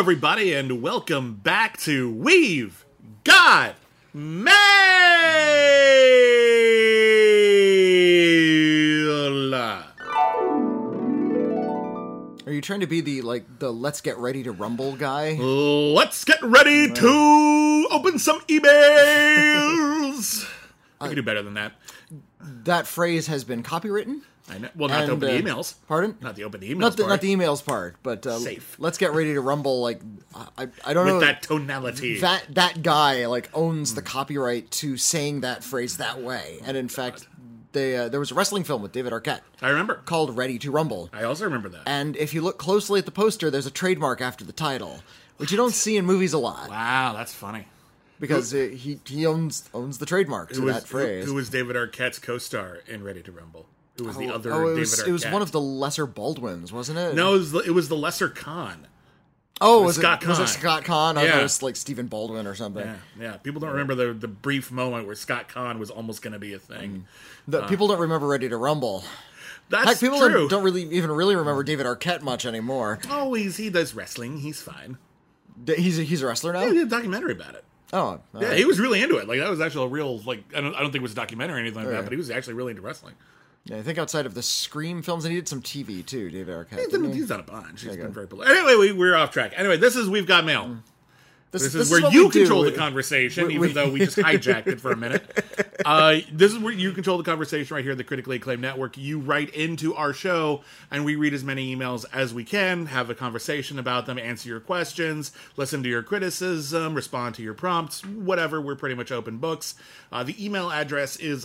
everybody, and welcome back to We've Got Mail! Are you trying to be the let's get ready to rumble guy? Let's get ready to open some emails! I can do better than that. That phrase has been copywritten? I know. Well, not the open emails. Pardon? Not the open emails Not the emails part, but safe. Let's get ready to rumble. I don't know. With that tonality. That guy owns the copyright to saying that phrase that way. And in fact, there was a wrestling film with David Arquette. I remember. Called Ready to Rumble. I also remember that. And if you look closely at the poster, there's a trademark after the title, which you don't see in movies a lot. Wow, that's funny. Because he owns the trademark to that phrase. Who was David Arquette's co-star in Ready to Rumble? Who was the other David Arquette? It was one of the lesser Baldwins, wasn't it? No, it was the lesser Khan. Oh, Scott Conn. Was it Scott Conn? I Yeah. thought it was like Stephen Baldwin or something. Yeah. People don't remember the brief moment where Scott Conn was almost going to be a thing. People don't remember Ready to Rumble. That's Heck, people true. don't really remember David Arquette much anymore. Oh, he does wrestling. He's fine. He's a wrestler now? He did a documentary about it. Oh. Yeah, he was really into it. Like, that was actually a real, I don't think it was a documentary or anything like that, but he was actually really into wrestling. Yeah, I think outside of the Scream films, and he did some TV too, David Arquette. He's done a bunch. He's been very popular. Anyway, we're off track. Anyway, this is We've Got Mail. This is where you control the conversation, even though we just hijacked it for a minute. This is where you control the conversation right here at the Critically Acclaimed Network. You write into our show, and we read as many emails as we can, have a conversation about them, answer your questions, listen to your criticism, respond to your prompts, whatever. We're pretty much open books. The email address is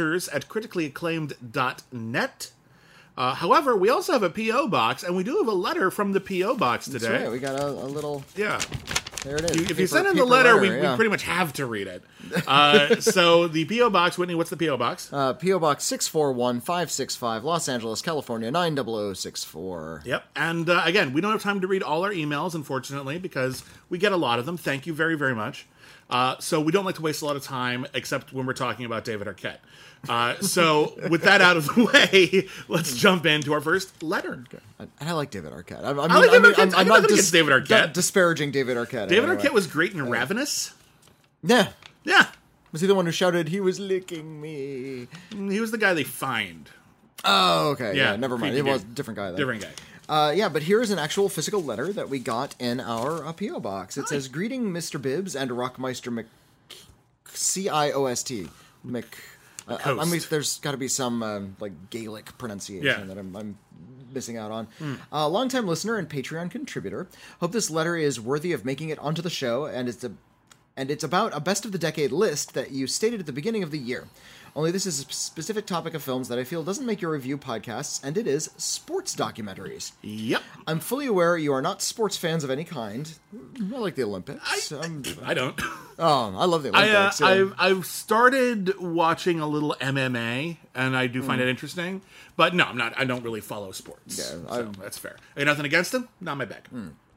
letters@criticallyacclaimed.net. However, we also have a P.O. box, and we do have a letter from the P.O. box today. That's right. We got a little... Yeah. There it is. If you send in the letter, we pretty much have to read it. So the P.O. Box, Whitney, what's the P.O. Box? P.O. Box 641565, Los Angeles, California, 90064. Yep. And again, we don't have time to read all our emails, unfortunately, because we get a lot of them. Thank you very, very much. So we don't like to waste a lot of time, except when we're talking about David Arquette. So with that out of the way, let's jump into our first letter. And I like David Arquette. I'm not David Arquette. Disparaging David Arquette. David Arquette was great in Ravenous. Yeah. Yeah. Was he the one who shouted, "He was licking me"? He was the guy they fined. Oh, okay. Yeah, Yeah, never mind. It was a different guy then. Different guy. Yeah, but here is an actual physical letter that we got in our P.O. box. It says, "Greeting Mr. Bibbs and Rockmeister CIOST. There's got to be some Gaelic pronunciation that I'm missing out on. Longtime listener and Patreon contributor. Hope this letter is worthy of making it onto the show, and it's about a best of the decade list that you stated at the beginning of the year. Only this is a specific topic of films that I feel doesn't make your review podcasts, and it is sports documentaries. Yep. I'm fully aware you are not sports fans of any kind. I like the Olympics. I don't. Oh, I love the Olympics. I've started watching a little MMA, and I do find it interesting. But no, I'm not. I don't really follow sports. Yeah, so that's fair. Nothing against them. Not my bag.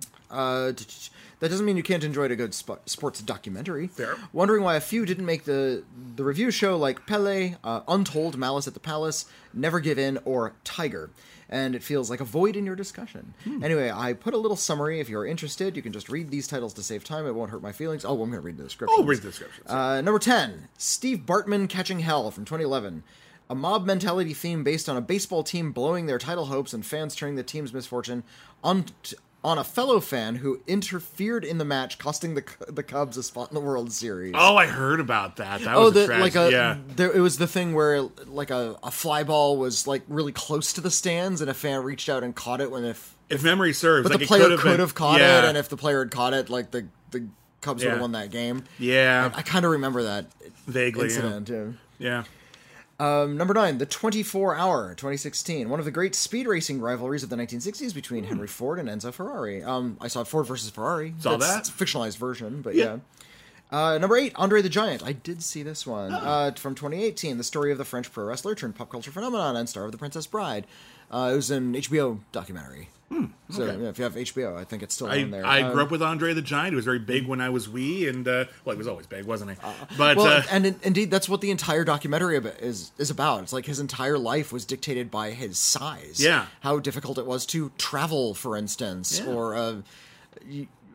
That doesn't mean you can't enjoy a good sports documentary. Fair. Wondering why a few didn't make the review show like Pele, Untold, Malice at the Palace, Never Give In, or Tiger. And it feels like a void in your discussion. Anyway, I put a little summary. If you're interested, you can just read these titles to save time. It won't hurt my feelings. Oh, I'm going to read the description. Oh, read the descriptions. Number 10, Steve Bartman Catching Hell from 2011. A mob mentality theme based on a baseball team blowing their title hopes and fans turning the team's misfortune on a fellow fan who interfered in the match, costing the Cubs a spot in the World Series. Oh, I heard about that. That was a tragedy. It was the thing where a fly ball was really close to the stands, and a fan reached out and caught it if memory serves. But the player could have caught it, and if the player had caught it, the Cubs would have won that game. Yeah, I kind of remember that vaguely incident too. Yeah. Number 9, The 24 Hour, 2016. One of the great speed racing rivalries of the 1960s between Henry Ford and Enzo Ferrari. I saw Ford versus Ferrari. Saw that? It's a fictionalized version, but yeah. Number 8, Andre the Giant. I did see this one. From 2018, the story of the French pro wrestler turned pop culture phenomenon and star of The Princess Bride. It was an HBO documentary. So if you have HBO, I think it's still on there. I grew up with Andre the Giant. He was very big when I was wee, and he was always big, wasn't he? Indeed, that's what the entire documentary is about. It's like his entire life was dictated by his size. Yeah, how difficult it was to travel, for instance, or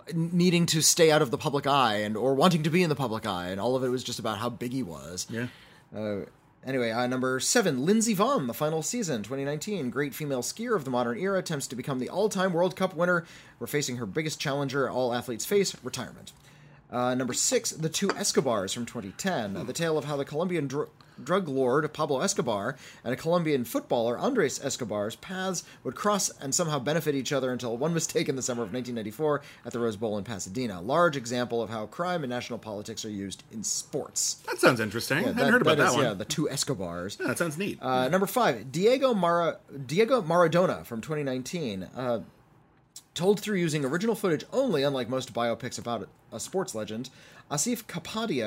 needing to stay out of the public eye or wanting to be in the public eye, and all of it was just about how big he was. Yeah. Anyway, number 7, Lindsey Vonn, the final season, 2019. Great female skier of the modern era, attempts to become the all-time World Cup winner. We're facing her biggest challenger all athletes face, retirement. Number 6, The Two Escobars from 2010. The tale of how the Colombian drug lord Pablo Escobar and a Colombian footballer Andres Escobar's paths would cross and somehow benefit each other until one mistake in the summer of 1994 at the Rose Bowl in Pasadena. Large example of how crime and national politics are used in sports. That sounds interesting. I hadn't heard about that one. Yeah, The Two Escobars. Yeah, that sounds neat. Number 5, Diego Maradona from 2019. Told through using original footage only, unlike most biopics about a sports legend, Asif Kapadia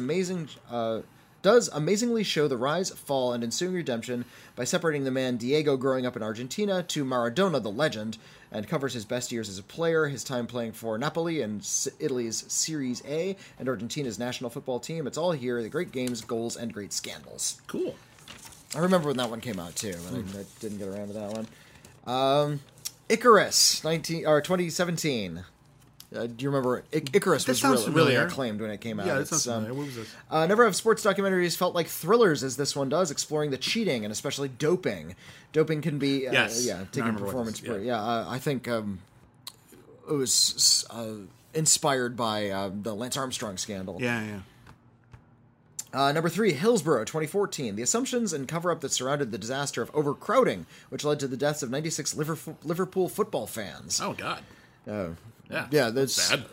does amazingly show the rise, fall, and ensuing redemption by separating the man Diego growing up in Argentina to Maradona the legend, and covers his best years as a player, his time playing for Napoli and Italy's Series A, and Argentina's national football team. It's all here, the great games, goals, and great scandals. Cool. I remember when that one came out, too, and I didn't get around to that one. Icarus, 2017. Do you remember? Icarus was really acclaimed when it came out. Yeah, that sounds familiar. What was this? Never have sports documentaries felt like thrillers as this one does, exploring the cheating and especially doping. Doping can be, taking performance. I think it was inspired by the Lance Armstrong scandal. Yeah. Number 3, Hillsborough, 2014. The assumptions and cover-up that surrounded the disaster of overcrowding, which led to the deaths of 96 Liverpool football fans. Oh, God. Yeah, that's bad.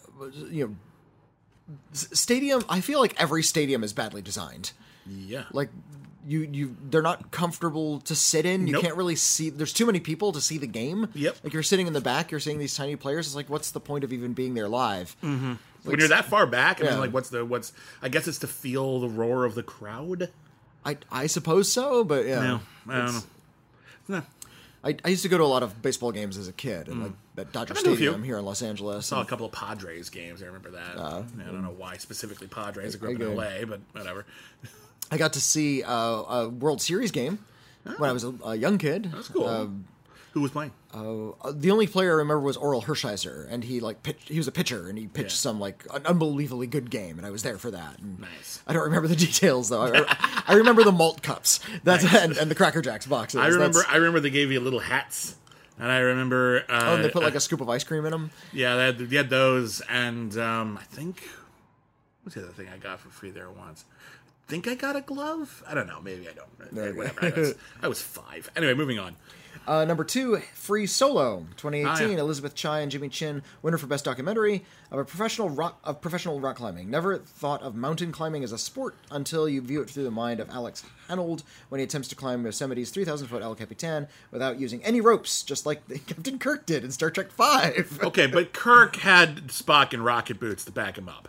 Stadium. I feel like every stadium is badly designed. Yeah. Like, they're not comfortable to sit in. You can't really see. There's too many people to see the game. Yep. Like, you're sitting in the back, you're seeing these tiny players. It's like, what's the point of even being there live? Mm-hmm. When you're that far back, I mean, like, what's? I guess it's to feel the roar of the crowd. I suppose so, but yeah. No, I don't know. No. I used to go to a lot of baseball games as a kid, and like at Dodger Stadium here in Los Angeles. I saw a couple of Padres games. I remember that. I don't know why specifically Padres. I grew up in LA, but whatever. I got to see a World Series game when I was a young kid. That's cool. Who was playing? The only player I remember was Oral Hershiser, and he was a pitcher, and he pitched some like an unbelievably good game, and I was there for that. And nice. I don't remember the details though. I remember the malt cups and the Cracker Jacks boxes. I remember they gave you little hats, and I remember. And they put like a scoop of ice cream in them. Yeah, they had those, and I think what's the other thing I got for free there once. I think I got a glove. I don't know. Maybe I don't. Whatever. I was 5. Anyway, moving on. Number 2, Free Solo, 2018. Elizabeth Chai and Jimmy Chin, winner for Best Documentary of professional rock climbing. Never thought of mountain climbing as a sport until you view it through the mind of Alex Honnold when he attempts to climb Yosemite's 3,000-foot El Capitan without using any ropes, just like Captain Kirk did in Star Trek V. Okay, but Kirk had Spock in rocket boots to back him up.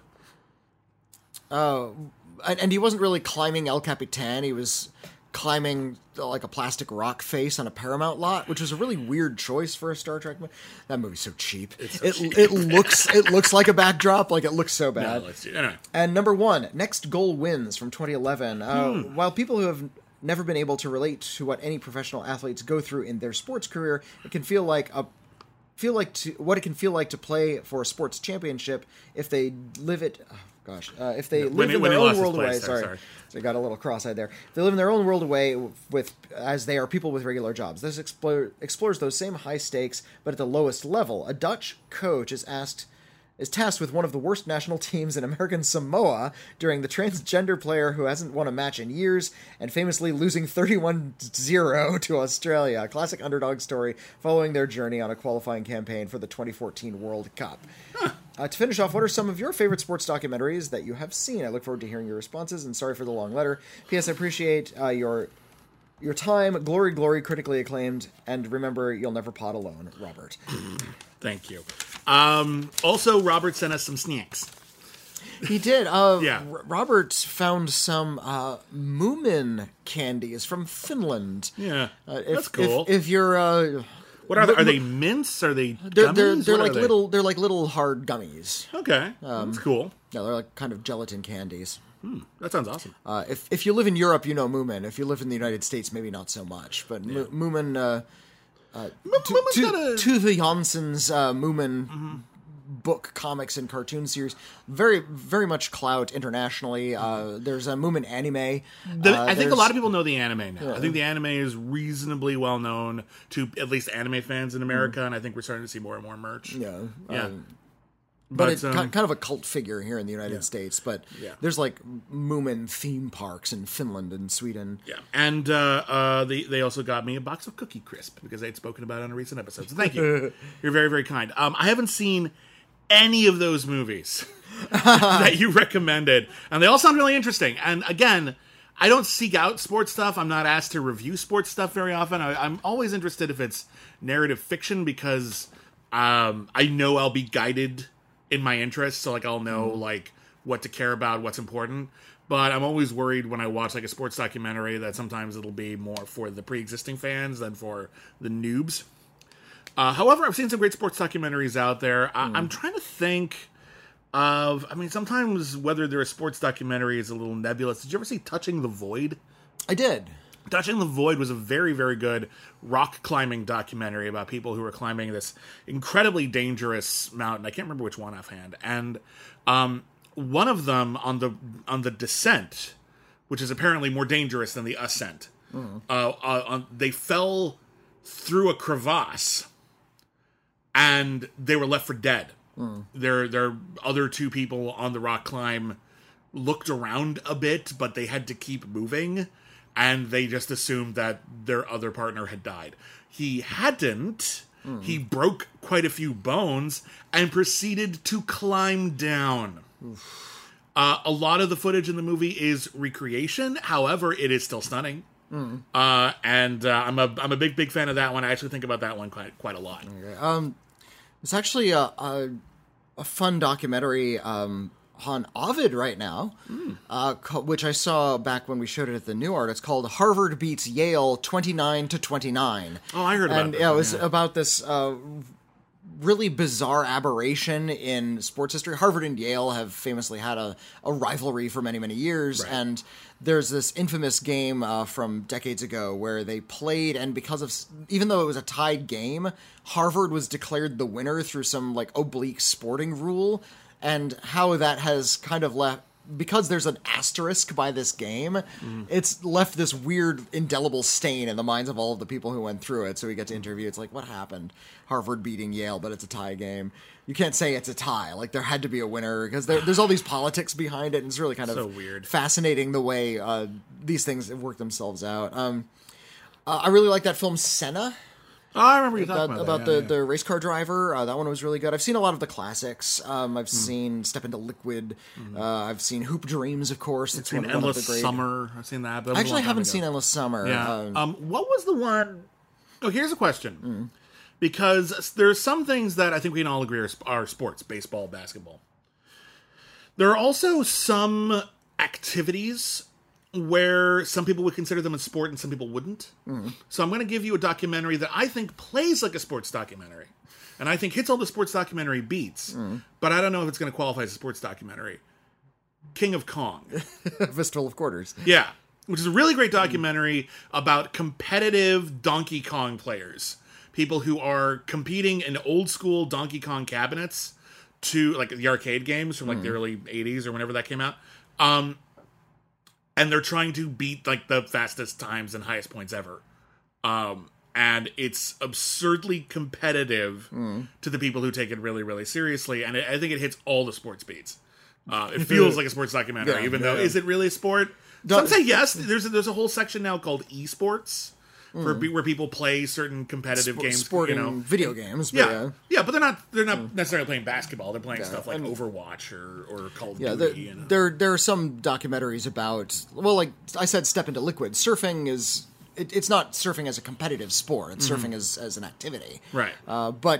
And he wasn't really climbing El Capitan. He was climbing like a plastic rock face on a Paramount lot, which was a really weird choice for a Star Trek movie. That movie's so cheap. It looks like a backdrop. Like, it looks so bad. No, let's do it. Anyway. And number 1, Next Goal Wins from 2011. While people who have never been able to relate to what any professional athletes go through in their sports career, it can feel like what it can feel like to play for a sports championship if they live it. If they live in their own world away. Sorry. So I got a little cross-eyed there. They live in their own world away as they are people with regular jobs. This explores those same high stakes, but at the lowest level. A Dutch coach is tasked with one of the worst national teams in American Samoa during the transgender player who hasn't won a match in years and famously losing 31-0 to Australia. A classic underdog story following their journey on a qualifying campaign for the 2014 World Cup. To finish off, what are some of your favorite sports documentaries that you have seen? I look forward to hearing your responses, and sorry for the long letter. P.S. I appreciate your time. Glory, critically acclaimed, and remember, you'll never pod alone. Robert. Thank you. Also, Robert sent us some snacks. He did. Robert found some Moomin candies from Finland. Yeah, that's cool. If you're... What are they? Are they mints? Are they gummies? They're like little. They're like little hard gummies. Okay, that's cool. No, they're like kind of gelatin candies. That sounds awesome. If you live in Europe, you know Moomin. If you live in the United States, maybe not so much. But Moomin, Tove Jansson's Moomin book, comics, and cartoon series. Very, very much clout internationally. There's a Moomin anime. I think a lot of people know the anime now. Yeah. I think the anime is reasonably well known to at least anime fans in America, and I think we're starting to see more and more merch. Yeah. But it's kind of a cult figure here in the United States. But there's like Moomin theme parks in Finland and Sweden. Yeah, and they also got me a box of Cookie Crisp because I had spoken about it on a recent episode. So thank you. You're very, very kind. I haven't seen any of those movies that you recommended, and they all sound really interesting. And again, I don't seek out sports stuff. I'm not asked to review sports stuff very often. I'm always interested if it's narrative fiction because I know I'll be guided in my interests, so like I'll know like what to care about, what's important. But I'm always worried when I watch like a sports documentary that sometimes it'll be more for the pre-existing fans than for the noobs. However, I've seen some great sports documentaries out there. I'm trying to think of, I mean, sometimes whether they're a sports documentary is a little nebulous. Did you ever see Touching the Void? I did. Touching the Void was a very, very good rock climbing documentary about people who were climbing this incredibly dangerous mountain. I can't remember which one offhand. And one of them on the descent, which is apparently more dangerous than the ascent, they fell through a crevasse and they were left for dead. Their other two people on the rock climb looked around a bit, but they had to keep moving. And they just assumed that their other partner had died. He hadn't. He broke quite a few bones and proceeded to climb down. A lot of the footage in the movie is recreation. However, it is still stunning. And I'm a big fan of that one. I actually think about that one quite a lot. Okay. It's actually a fun documentary on Ovid right now, which I saw back when we showed it at the New Art. It's called Harvard Beats Yale 29-29. Oh, I heard about it. And it was about this really bizarre aberration in sports history. Harvard and Yale have famously had a rivalry for many, many years, right. And there's this infamous game from decades ago where they played, and even though it was a tied game, Harvard was declared the winner through some like oblique sporting rule. And how that has kind of left, because there's an asterisk by this game, it's left this weird indelible stain in the minds of all of the people who went through it. So we get to interview. It's like, what happened? Harvard beating Yale, but it's a tie game. You can't say it's a tie. Like, there had to be a winner because there's all these politics behind it. And it's really kind of weird, fascinating the way these things work themselves out. I really like that film Senna. Oh, I remember you talking about the race car driver. That one was really good. I've seen a lot of the classics. I've seen Step into Liquid. I've seen Hoop Dreams, of course. I've seen Endless Summer. I've seen that. I actually haven't seen Endless Summer. Yeah. What was the one? Oh, here's a question. Because there's some things that I think we can all agree are sports, baseball, basketball. There are also some activities where some people would consider them a sport and some people wouldn't. So I'm going to give you a documentary that I think plays like a sports documentary. And I think hits all the sports documentary beats. But I don't know if it's going to qualify as a sports documentary. King of Kong. Fistful of Quarters. Yeah. Which is a really great documentary about competitive Donkey Kong players. People who are competing in old school Donkey Kong cabinets to, like, the arcade games from, like, the early 80s or whenever that came out. And they're trying to beat, like, the fastest times and highest points ever. And it's absurdly competitive to the people who take it really, really seriously. And I think it hits all the sports beats. It feels like a sports documentary, even though, is it really a sport? Some say yes. There's a whole section now called esports. Where people play certain competitive games, sporting video games. But but they're not necessarily playing basketball. They're playing stuff like Overwatch or Call of Duty. There are some documentaries about, well, like I said, Step into Liquid. Surfing is. It's not surfing as a competitive sport. It's surfing as an activity. Right. But,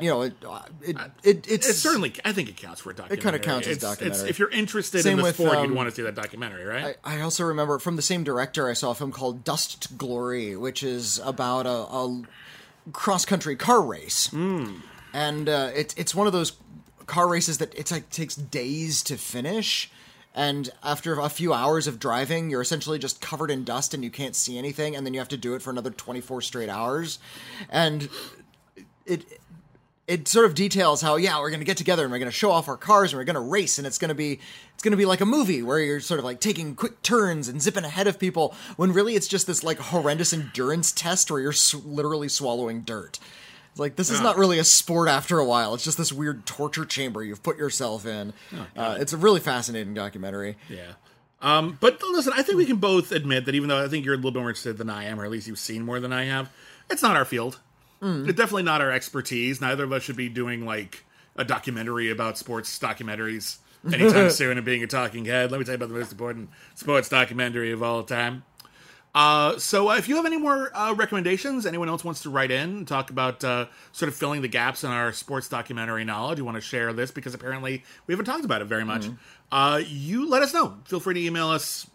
it's certainly, I think it counts for a documentary. It kind of counts as a documentary. If you're interested in the sport, you'd want to see that documentary, right? I also remember from the same director, I saw a film called Dust to Glory, which is about a cross-country car race. And it's one of those car races that takes days to finish. And after a few hours of driving, you're essentially just covered in dust and you can't see anything, and then you have to do it for another 24 straight hours. And it sort of details how, we're going to get together and we're going to show off our cars and we're going to race, and it's going to be like a movie where you're sort of like taking quick turns and zipping ahead of people, when really it's just this like horrendous endurance test where you're literally swallowing dirt. It's like, this is not really a sport after a while. It's just this weird torture chamber you've put yourself in. It's a really fascinating documentary. Yeah. But listen, I think we can both admit that even though I think you're a little bit more interested than I am, or at least you've seen more than I have, it's not our field. It's definitely not our expertise. Neither of us should be doing like a documentary about sports documentaries anytime soon and being a talking head. Let me tell you about the most important sports documentary of all time. So if you have any more recommendations, anyone else wants to write in and talk about sort of filling the gaps in our sports documentary knowledge, you want to share this because apparently we haven't talked about it very much, you let us know. Feel free to email us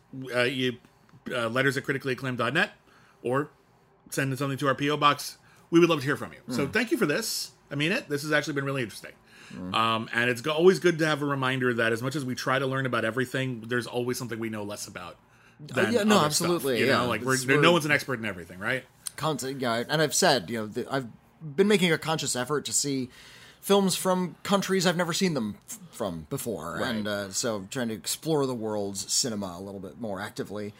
letters@criticallyacclaimed.net or send something to our P.O. box. We would love to hear from you. So thank you for this. I mean it. This has actually been really interesting. And it's always good to have a reminder that as much as we try to learn about everything, there's always something we know less about. Absolutely. Stuff, like no one's an expert in everything, right? And I've said, I've been making a conscious effort to see films from countries I've never seen them from before, right. And so trying to explore the world's cinema a little bit more actively.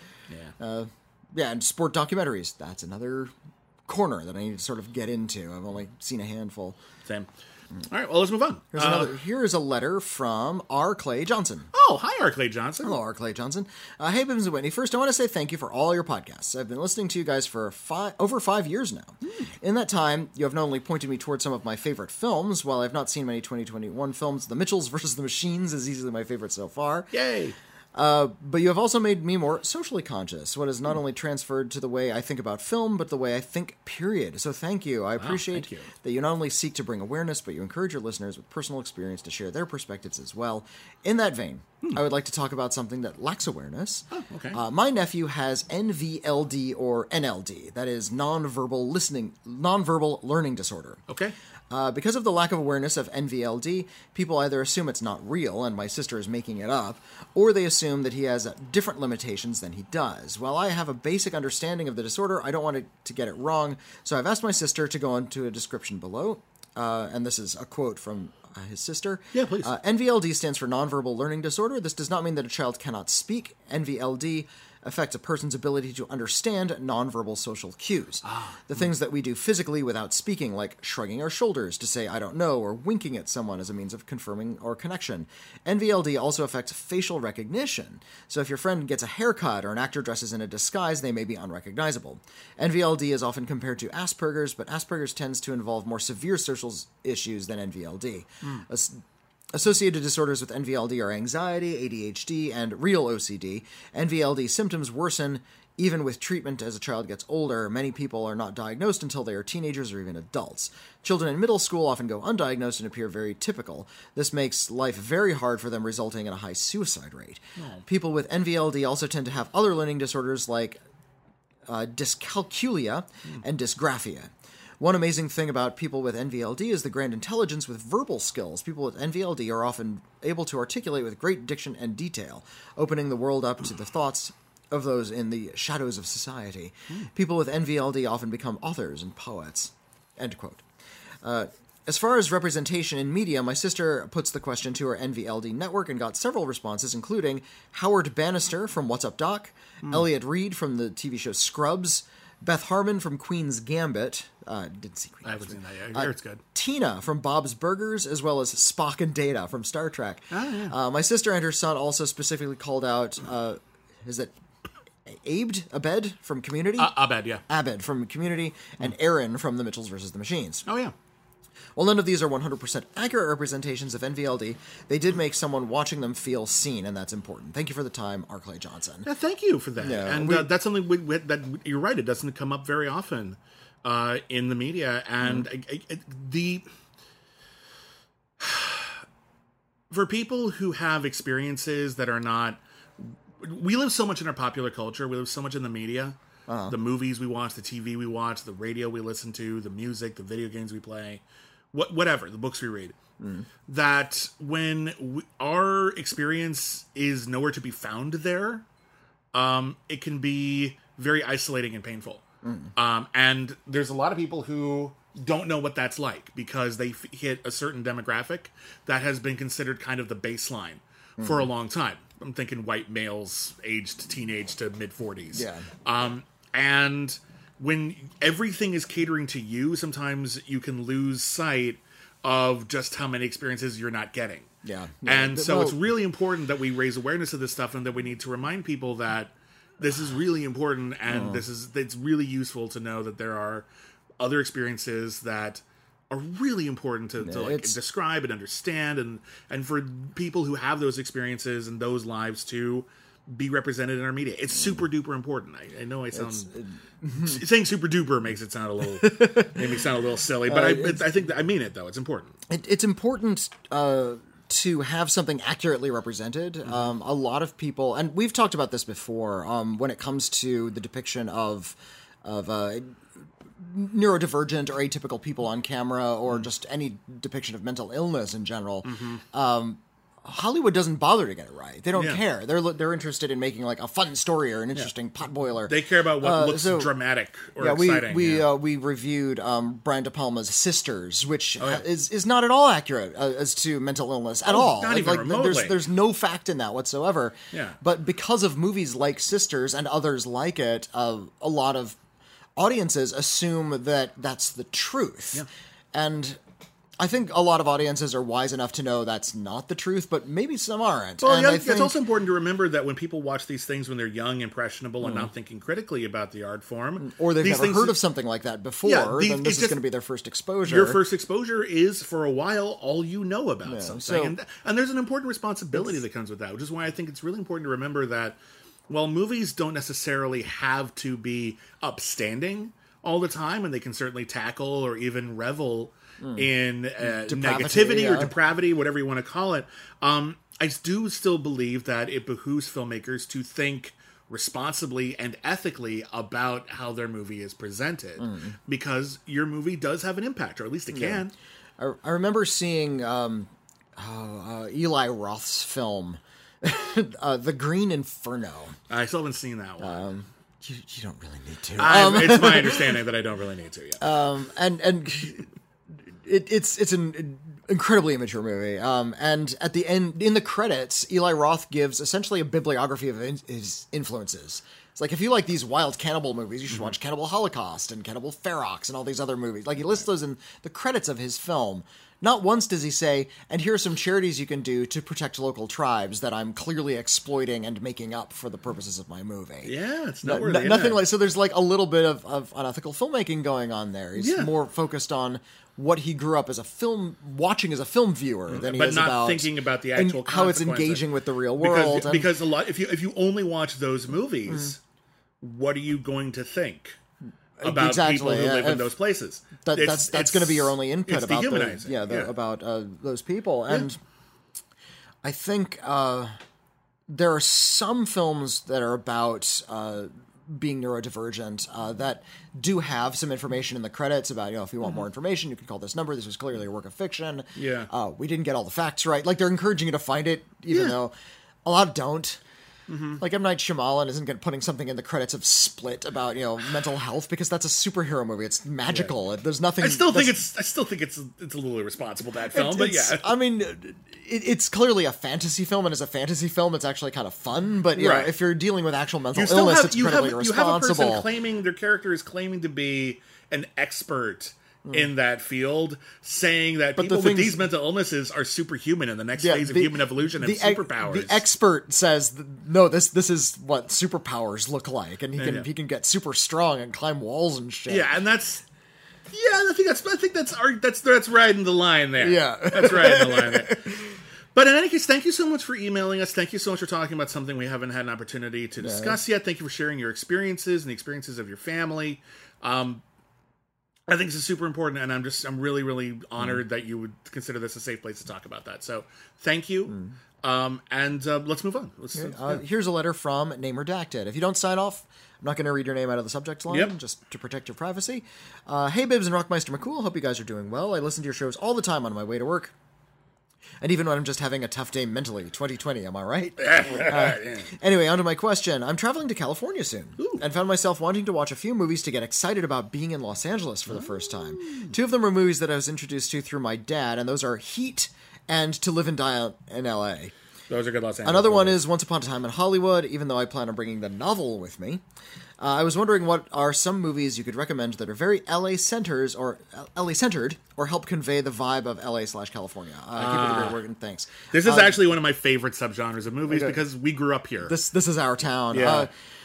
And sport documentaries. That's another corner that I need to sort of get into. I've only seen a handful. Same. All right, well, let's move on. Here is a letter from R. Clay Johnson. Oh, hi, R. Clay Johnson. Hello, R. Clay Johnson. Hey, Bibbs and Whitney. First, I want to say thank you for all your podcasts. I've been listening to you guys for over 5 years now. In that time, you have not only pointed me towards some of my favorite films, while I've not seen many 2021 films, The Mitchells vs. the Machines is easily my favorite so far. Yay! But you have also made me more socially conscious, what has not only transferred to the way I think about film, but the way I think, period. So thank you. I appreciate that you not only seek to bring awareness, but you encourage your listeners with personal experience to share their perspectives as well. In that vein, I would like to talk about something that lacks awareness. Oh, okay. My nephew has NVLD or NLD, that is nonverbal learning disorder. Okay. Because of the lack of awareness of NVLD, people either assume it's not real and my sister is making it up, or they assume that he has different limitations than he does. While I have a basic understanding of the disorder, I don't want to get it wrong, so I've asked my sister to go into a description below, and this is a quote from his sister. Yeah, please. NVLD stands for Nonverbal Learning Disorder. This does not mean that a child cannot speak. NVLD affects a person's ability to understand nonverbal social cues. The things that we do physically without speaking, like shrugging our shoulders to say I don't know, or winking at someone as a means of confirming or connection. NVLD also affects facial recognition. So if your friend gets a haircut or an actor dresses in a disguise, they may be unrecognizable. NVLD is often compared to Asperger's, but Asperger's tends to involve more severe social issues than NVLD. Associated disorders with NVLD are anxiety, ADHD, and real OCD. NVLD symptoms worsen even with treatment as a child gets older. Many people are not diagnosed until they are teenagers or even adults. Children in middle school often go undiagnosed and appear very typical. This makes life very hard for them, resulting in a high suicide rate. People with NVLD also tend to have other learning disorders like dyscalculia and dysgraphia. One amazing thing about people with NVLD is the grand intelligence with verbal skills. People with NVLD are often able to articulate with great diction and detail, opening the world up to the thoughts of those in the shadows of society. People with NVLD often become authors and poets. End quote. As far as representation in media, my sister puts the question to her NVLD network and got several responses, including Howard Bannister from What's Up Doc, Elliot Reed from the TV show Scrubs, Beth Harmon from Queen's Gambit. Didn't see Queen's Gambit. I haven't seen that yet. I hear it's good. Tina from Bob's Burgers, as well as Spock and Data from Star Trek. My sister and her son also specifically called out, is it Abed from Community? Abed, yeah. Abed from Community, and Aaron from The Mitchells vs. the Machines. Oh, yeah. While none of these are 100% accurate representations of NVLD, they did make someone watching them feel seen, and that's important. Thank you for the time, R. Clay Johnson. Yeah, thank you for that. Yeah, and that's something that you're right. It doesn't come up very often in the media, and for people who have experiences that are not. We live so much in our popular culture. We live so much in the media. The movies we watch, the TV we watch, the radio we listen to, the music, the video games we play. Whatever, the books we read, that when our experience is nowhere to be found there, it can be very isolating and painful. And there's a lot of people who don't know what that's like because they hit a certain demographic that has been considered kind of the baseline for a long time. I'm thinking white males aged teenage to mid-40s. Yeah. And when everything is catering to you, sometimes you can lose sight of just how many experiences you're not getting. Yeah. And so it's really important that we raise awareness of this stuff and that we need to remind people that this is really important and it's really useful to know that there are other experiences that are really important to describe and understand and for people who have those experiences and those lives to be represented in our media. It's super duper important. I know I sound saying super duper makes it sound made me sound a little silly, but I think that I mean it though. It's important. It's important to have something accurately represented. A lot of people, and we've talked about this before, when it comes to the depiction of neurodivergent or atypical people on camera, or just any depiction of mental illness in general. Hollywood doesn't bother to get it right. They don't care. They're interested in making like a fun story or an interesting potboiler. They care about what looks dramatic or exciting. We reviewed Brian De Palma's Sisters, which is not at all accurate as to mental illness at all. Not even remotely. There's no fact in that whatsoever. Yeah. But because of movies like Sisters and others like it, a lot of audiences assume that that's the truth. Yeah. And I think a lot of audiences are wise enough to know that's not the truth, but maybe some aren't. Well, yeah, it's also important to remember that when people watch these things when they're young, impressionable, and not thinking critically about the art form, or they've never heard of something like that before, then this is going to be their first exposure. Your first exposure is, for a while, all you know about something. And there's an important responsibility that comes with that, which is why I think it's really important to remember that while movies don't necessarily have to be upstanding all the time, and they can certainly tackle or even revel in negativity or depravity, whatever you want to call it, I do still believe that it behooves filmmakers to think responsibly and ethically about how their movie is presented, because your movie does have an impact, or at least it can. I remember seeing Eli Roth's film, The Green Inferno. I still haven't seen that one. You don't really need to. It's my understanding that I don't really need to yet. And it's an incredibly immature movie. And at the end, in the credits, Eli Roth gives essentially a bibliography of his influences. It's like, if you like these wild cannibal movies, you should watch Cannibal Holocaust and Cannibal Ferox and all these other movies. Like, he lists those in the credits of his film. Not once does he say, and here are some charities you can do to protect local tribes that I'm clearly exploiting and making up for the purposes of my movie. Yeah, it's noteworthy. Nothing like, so there's like a little bit of unethical filmmaking going on there. He's more focused on what he grew up as watching as a film viewer than he is about thinking about the actual how it's engaging with the real world. Because a lot, if you only watch those movies, what are you going to think about people who live in those places? That's going to be your only input about about those people. And I think there are some films that are about being neurodivergent that do have some information in the credits about, if you want more information, you can call this number. This was clearly a work of fiction. Yeah. We didn't get all the facts right. Like, they're encouraging you to find it, even though a lot don't. Like, M. Night Shyamalan isn't putting something in the credits of Split about mental health, because that's a superhero movie. It's magical. There's nothing. I still think it's a little irresponsible, that film. But yeah, I mean, it's clearly a fantasy film, and as a fantasy film, it's actually kind of fun. But if you're dealing with actual mental illness, it's incredibly irresponsible. You have a person claiming, their character is claiming to be an expert in that field, saying that people with these mental illnesses are superhuman in the next phase of human evolution and superpowers. The expert says, no, this is what superpowers look like, and he can get super strong and climb walls and shit. Yeah, and that's I think that's right in the line there. Yeah, that's right in the line there. But in any case, thank you so much for emailing us. Thank you so much for talking about something we haven't had an opportunity to discuss yet. Thank you for sharing your experiences and the experiences of your family. I think this is super important, and I'm really, really honored that you would consider this a safe place to talk about that. So, thank you, and let's move on. Here's a letter from Name Redacted. If you don't sign off, I'm not going to read your name out of the subject line, just to protect your privacy. Hey, Bibbs and Rockmeister McCool, hope you guys are doing well. I listen to your shows all the time on my way to work. And even when I'm just having a tough day mentally, 2020, am I right? Anyway, on to my question. I'm traveling to California soon and found myself wanting to watch a few movies to get excited about being in Los Angeles for the first time. Two of them are movies that I was introduced to through my dad, and those are Heat and To Live and Die in L.A. Those are good Los Angeles Another movies. one is Once Upon a Time in Hollywood, even though I plan on bringing the novel with me. I was wondering what are some movies you could recommend that are very LA-centered or help convey the vibe of LA/California. Keep up the great work, and thanks. This is actually one of my favorite subgenres of movies because we grew up here. This is our town. Yeah.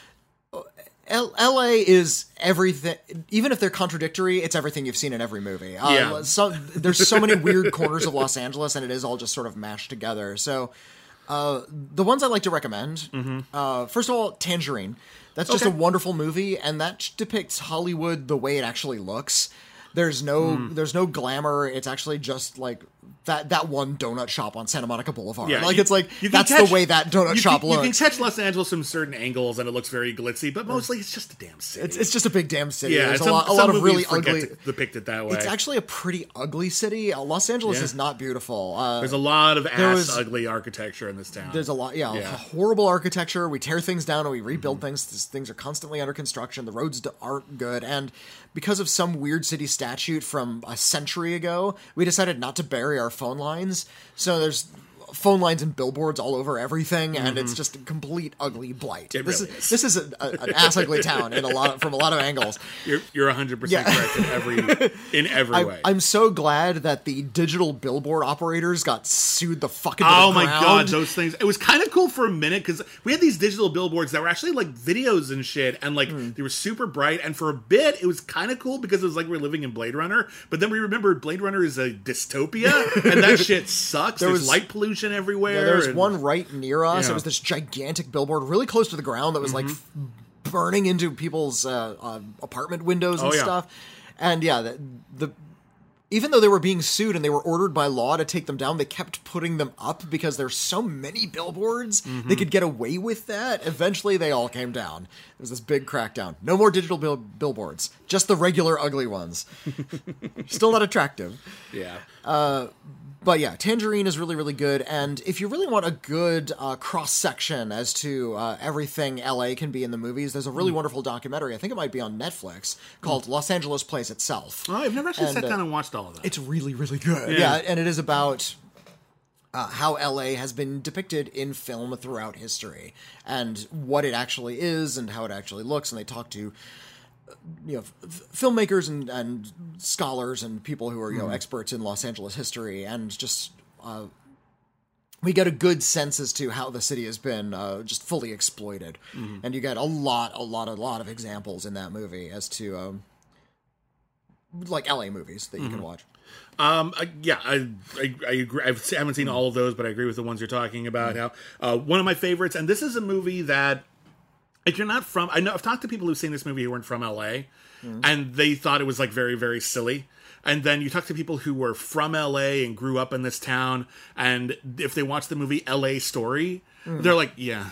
LA is everything. Even if they're contradictory, it's everything you've seen in every movie. There's so many weird corners of Los Angeles, and it is all just sort of mashed together. So the ones I like to recommend, first of all, Tangerine. That's just a wonderful movie, and that depicts Hollywood the way it actually looks. There's no glamour. It's actually just like that one donut shop on Santa Monica Boulevard. Yeah, that's the way that donut shop looks. You can catch Los Angeles from certain angles, and it looks very glitzy, but mostly it's just a damn city. It's just a big damn city. Yeah, there's a lot of really ugly. To depict it that way. It's actually a pretty ugly city. Los Angeles is not beautiful. There's a lot of ugly architecture in this town. There's a lot, horrible architecture. We tear things down and we rebuild things. Things are constantly under construction. The roads aren't good, and because of some weird city statute from a century ago, we decided not to bury our phone lines. So there's phone lines and billboards all over everything, and it's just a complete ugly blight. This is an ass ugly town from a lot of angles. You're 100% correct in every way. I'm so glad that the digital billboard operators got sued the fuck into the ground. Oh my god, those things! It was kind of cool for a minute because we had these digital billboards that were actually like videos and shit, and like they were super bright. And for a bit, it was kind of cool because it was like we're living in Blade Runner. But then we remembered Blade Runner is a dystopia, and that shit sucks. There's light pollution everywhere. Yeah, there's one right near us. It was this gigantic billboard really close to the ground that was like burning into people's apartment windows and stuff. And even though they were being sued and they were ordered by law to take them down, they kept putting them up because there's so many billboards they could get away with that. Eventually they all came down. There was this big crackdown. No more digital billboards, just the regular ugly ones. Still not attractive. Yeah. But yeah, Tangerine is really, really good. And if you really want a good cross-section as to everything LA can be in the movies, there's a really wonderful documentary, I think it might be on Netflix, called Los Angeles Plays Itself. Oh, I've never actually sat down and watched all of that. It's really, really good. Yeah, and it is about how LA has been depicted in film throughout history, and what it actually is, and how it actually looks, and they talk to filmmakers and scholars and people who are experts in Los Angeles history, and just we get a good sense as to how the city has been just fully exploited, and you get a lot of examples in that movie as to like LA movies that you can watch. I agree. I haven't seen all of those, but I agree with the ones you're talking about. How one of my favorites, and this is a movie that, if you're not from, I've talked to people who've seen this movie who weren't from LA, and they thought it was like very, very silly. And then you talk to people who were from LA and grew up in this town, and if they watch the movie LA Story, they're like, yeah.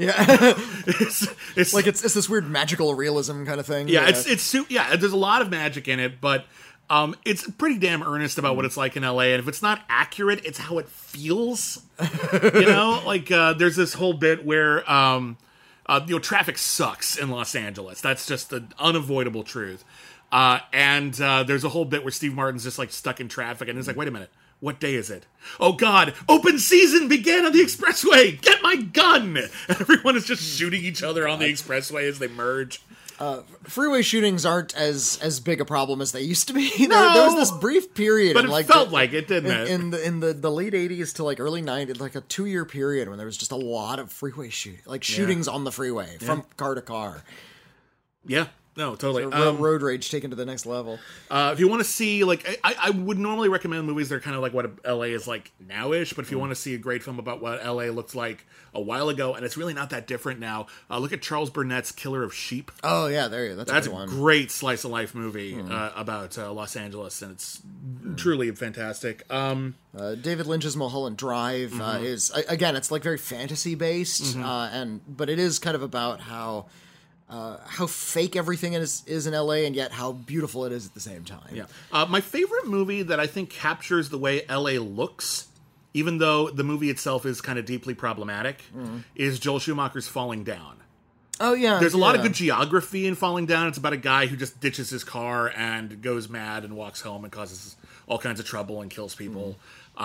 it's like it's this weird magical realism kind of thing. Yeah, there's a lot of magic in it, but it's pretty damn earnest about what it's like in LA, and if it's not accurate, it's how it feels. There's this whole bit where traffic sucks in Los Angeles. That's just the unavoidable truth. And there's a whole bit where Steve Martin's just like stuck in traffic, and he's like, wait a minute, what day is it? Oh God, open season began on the expressway. Get my gun. And everyone is just shooting each other on the expressway as they merge. Freeway shootings aren't as big a problem as they used to be. There was this brief period, but it felt like it, didn't it? In the late '80s to like early '90s, like a 2-year period when there was just a lot of freeway shootings on the freeway from car to car. Yeah. No, totally. Road rage taken to the next level. If you want to see, like, I would normally recommend movies that are kind of like what LA is like now-ish, but if you want to see a great film about what LA looked like a while ago, and it's really not that different now, look at Charles Burnett's Killer of Sheep. Oh, yeah, there you go. That's a good one. Great slice-of-life movie about Los Angeles, and it's truly fantastic. David Lynch's Mulholland Drive is, again, it's like very fantasy-based, but it is kind of about how fake everything is in LA, and yet how beautiful it is at the same time. Yeah. My favorite movie that I think captures the way LA looks even though the movie itself is kind of deeply problematic, is Joel Schumacher's Falling Down. Oh, yeah. There's a lot of good geography in Falling Down. It's about a guy who just ditches his car and goes mad and walks home and causes all kinds of trouble and kills people.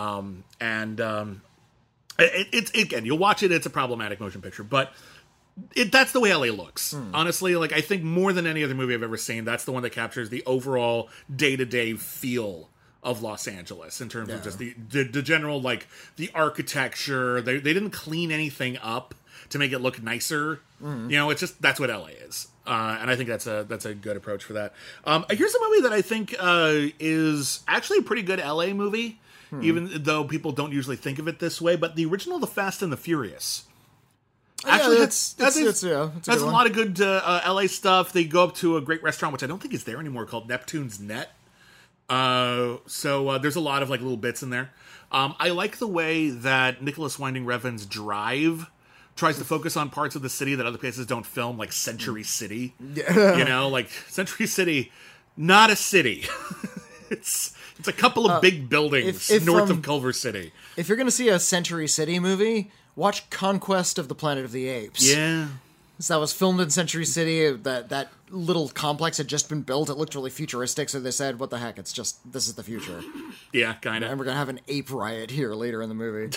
It's again, you'll watch it, it's a problematic motion picture, but that's the way LA looks. Honestly, like, I think more than any other movie I've ever seen, that's the one that captures the overall day-to-day feel of Los Angeles in terms of just the general, like, the architecture. They didn't clean anything up to make it look nicer. You know, it's just, that's what LA is. And I think that's a good approach for that. Here's a movie that I think is actually a pretty good LA movie, even though people don't usually think of it this way, but the original The Fast and the Furious. Actually, that's a lot of good LA stuff. They go up to a great restaurant, which I don't think is there anymore, called Neptune's Net. So there's a lot of like little bits in there. I like the way that Nicholas Winding Refn's Drive tries to focus on parts of the city that other places don't film, like Century City. You know, like Century City, not a city. It's a couple of big buildings north of Culver City. If you're going to see a Century City movie, watch Conquest of the Planet of the Apes. Yeah. So that was filmed in Century City. That little complex had just been built. It looked really futuristic, so they said, what the heck, this is the future. Yeah, kind of. And we're going to have an ape riot here later in the movie.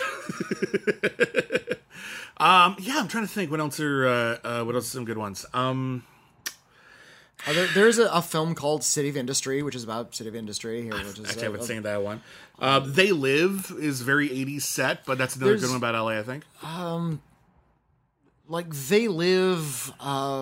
Yeah, I'm trying to think what else are some good ones. There's a film called City of Industry, which is about City of Industry here. Which is, actually, I haven't seen that one. They Live is very 80s set, but that's another good one about LA, I think. Like They Live,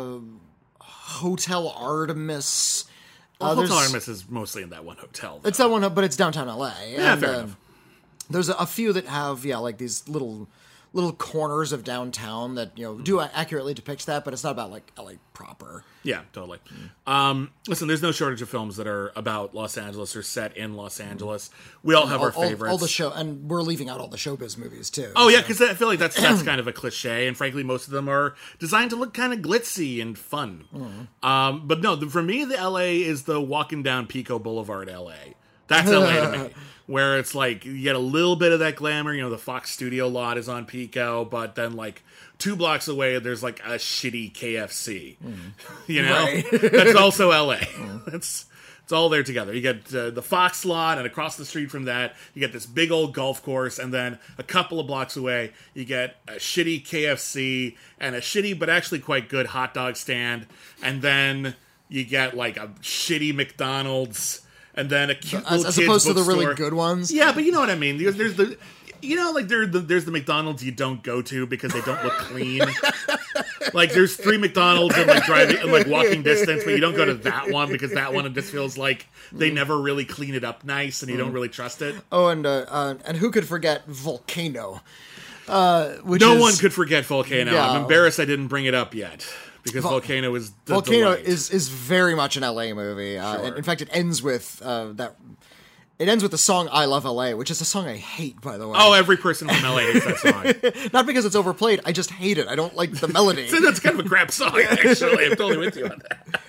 Hotel Artemis. Hotel Artemis is mostly in that one hotel, though. It's that one, but it's downtown LA. Yeah, fair enough. There's a few that have, like these little corners of downtown that, do accurately depict that, but it's not about, like, LA proper. Yeah, totally. Listen, there's no shortage of films that are about Los Angeles or set in Los Angeles. We all have our favorites. All the show, and we're leaving out all the showbiz movies, too. Oh, yeah, because I feel like that's kind of a cliche, and frankly, most of them are designed to look kind of glitzy and fun. But no, for me, the LA is the walking down Pico Boulevard LA. That's LA to me. Where it's like, you get a little bit of that glamour, the Fox Studio lot is on Pico, but then like 2 blocks away, there's like a shitty KFC. Right. That's also LA. It's all there together. You get the Fox lot, and across the street from that, you get this big old golf course, and then a couple of blocks away, you get a shitty KFC and a shitty but actually quite good hot dog stand, and then you get like a shitty McDonald's, and then a cute little as opposed to the bookstore. really good ones. Yeah, but you know what I mean. There's the there's the McDonald's you don't go to because they don't look clean. Like there's 3 McDonald's in like driving and like walking distance, but you don't go to that one because that one just feels like they never really clean it up nice, and you don't really trust it. Oh, and who could forget Volcano? No one could forget Volcano. Yeah. I'm embarrassed I didn't bring it up yet. Because Volcano is the Volcano delight. is very much an LA movie. Sure. In fact, it ends with that. It ends with the song "I Love LA," which is a song I hate, by the way. Oh, every person from LA hates that song. Not because it's overplayed. I just hate it. I don't like the melody. That's kind of a crap song, actually. I'm totally with you on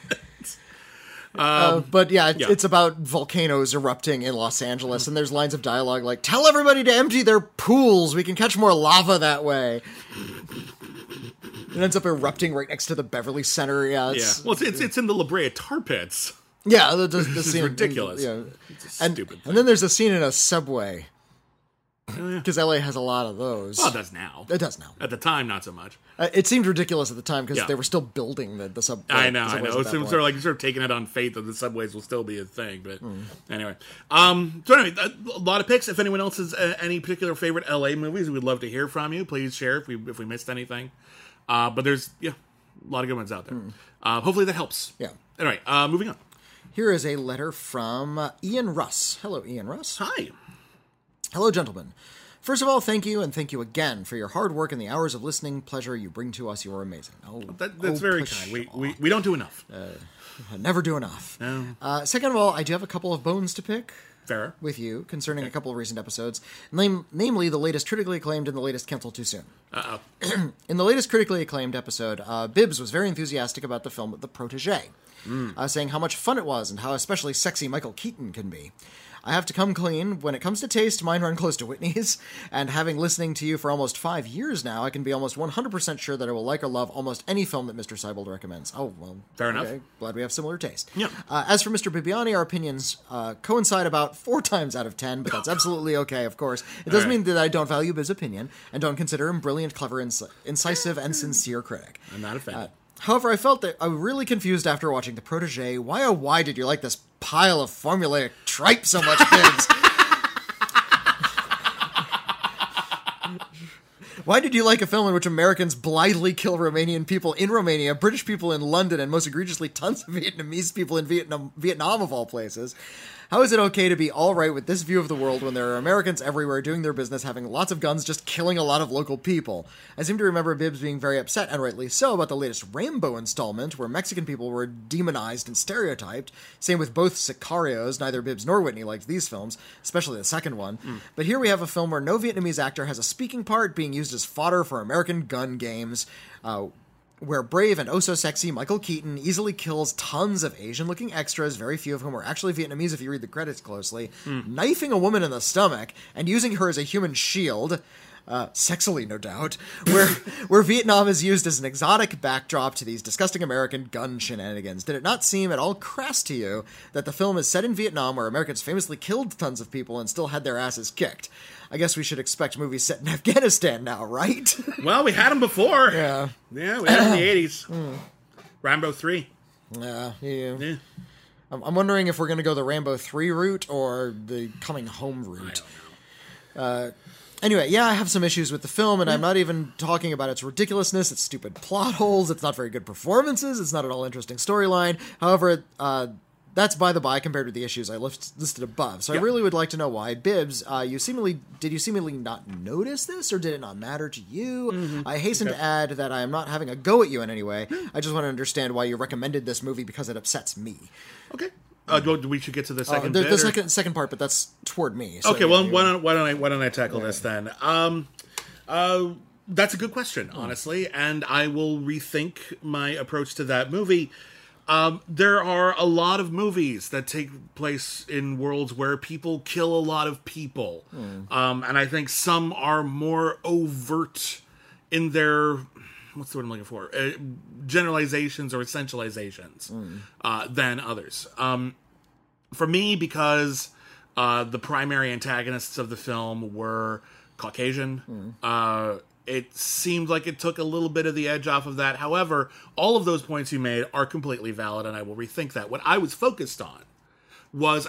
that. But yeah, it's about volcanoes erupting in Los Angeles, and there's lines of dialogue like, "Tell everybody to empty their pools. We can catch more lava that way." It ends up erupting right next to the Beverly Center. Yeah, well, it's in the La Brea tar pits. Yeah, the scene is ridiculous. It's a stupid thing. And then there's a scene in a subway. Because LA has a lot of those. Well, it does now. It does now. At the time, not so much. It seemed ridiculous at the time because they were still building the subway. I know. It's sort of taking it on faith that the subways will still be a thing. But anyway. So anyway, a lot of picks. If anyone else has any particular favorite LA movies, we'd love to hear from you. Please share if we missed anything. But there's a lot of good ones out there. Hopefully that helps. Yeah. Anyway, moving on. Here is a letter from Ian Russ. Hello, Ian Russ. Hi. Hello, gentlemen. First of all, thank you, and thank you again for your hard work and the hours of listening pleasure you bring to us. You are amazing. That's very kind. We don't do enough. Never do enough. No. Second of all, I do have a couple of bones to pick. Fair. With you concerning a couple of recent episodes, namely the latest critically acclaimed and the latest canceled too soon. In the latest critically acclaimed episode, Bibbs was very enthusiastic about the film The Protégé, saying how much fun it was and how especially sexy Michael Keaton can be. I have to come clean. When it comes to taste, mine run close to Whitney's, and having listening to you for almost 5 years now, I can be almost 100% sure that I will like or love almost any film that Mr. Seibold recommends. Oh, well. Fair enough. Glad we have similar taste. Yeah. As for Mr. Bibbiani, our opinions coincide about 4 times out of 10, but that's absolutely okay, of course. It doesn't mean that I don't value Bib's opinion, and don't consider him brilliant, clever, incisive, and sincere critic. I'm not offended. However, I felt that I was really confused after watching The Protégé. Why did you like this pile of formulaic tripe so much, Bibbs? Why did you like a film in which Americans blithely kill Romanian people in Romania, British people in London, and most egregiously tons of Vietnamese people in Vietnam of all places? How is it okay to be all right with this view of the world when there are Americans everywhere doing their business, having lots of guns, just killing a lot of local people? I seem to remember Bibbs being very upset, and rightly so, about the latest Rambo installment, where Mexican people were demonized and stereotyped. Same with both Sicarios. Neither Bibbs nor Whitney liked these films, especially the second one. But here we have a film where no Vietnamese actor has a speaking part, being used as fodder for American gun games, where brave and oh-so-sexy Michael Keaton easily kills tons of Asian-looking extras, very few of whom are actually Vietnamese if you read the credits closely, knifing a woman in the stomach and using her as a human shield, sexily no doubt, where Vietnam is used as an exotic backdrop to these disgusting American gun shenanigans. Did it not seem at all crass to you that the film is set in Vietnam, where Americans famously killed tons of people and still had their asses kicked? I guess we should expect movies set in Afghanistan now, right? Well, we had them before. Yeah. Yeah, we had them in the 80s. Rambo 3. Yeah. I'm wondering if we're going to go the Rambo 3 route or the Coming Home route. I don't know. Anyway, yeah, I have some issues with the film, and I'm not even talking about its ridiculousness, its stupid plot holes, it's not very good performances, it's not at all interesting storyline. However, that's by the by compared to the issues I listed above. So I really would like to know why. Bibbs, did you seemingly not notice this, or did it not matter to you? I hasten to add that I am not having a go at you in any way. I just want to understand why you recommended this movie, because it upsets me. Okay. We should get to the second bit. The second part, but that's toward me. So okay, well, why don't I tackle this then? That's a good question, honestly, and I will rethink my approach to that movie. There are a lot of movies that take place in worlds where people kill a lot of people, and I think some are more overt in their, what's the word I'm looking for? Generalizations or essentializations than others. For me, because the primary antagonists of the film were Caucasian, it seemed like it took a little bit of the edge off of that. However, all of those points you made are completely valid, and I will rethink that. What I was focused on was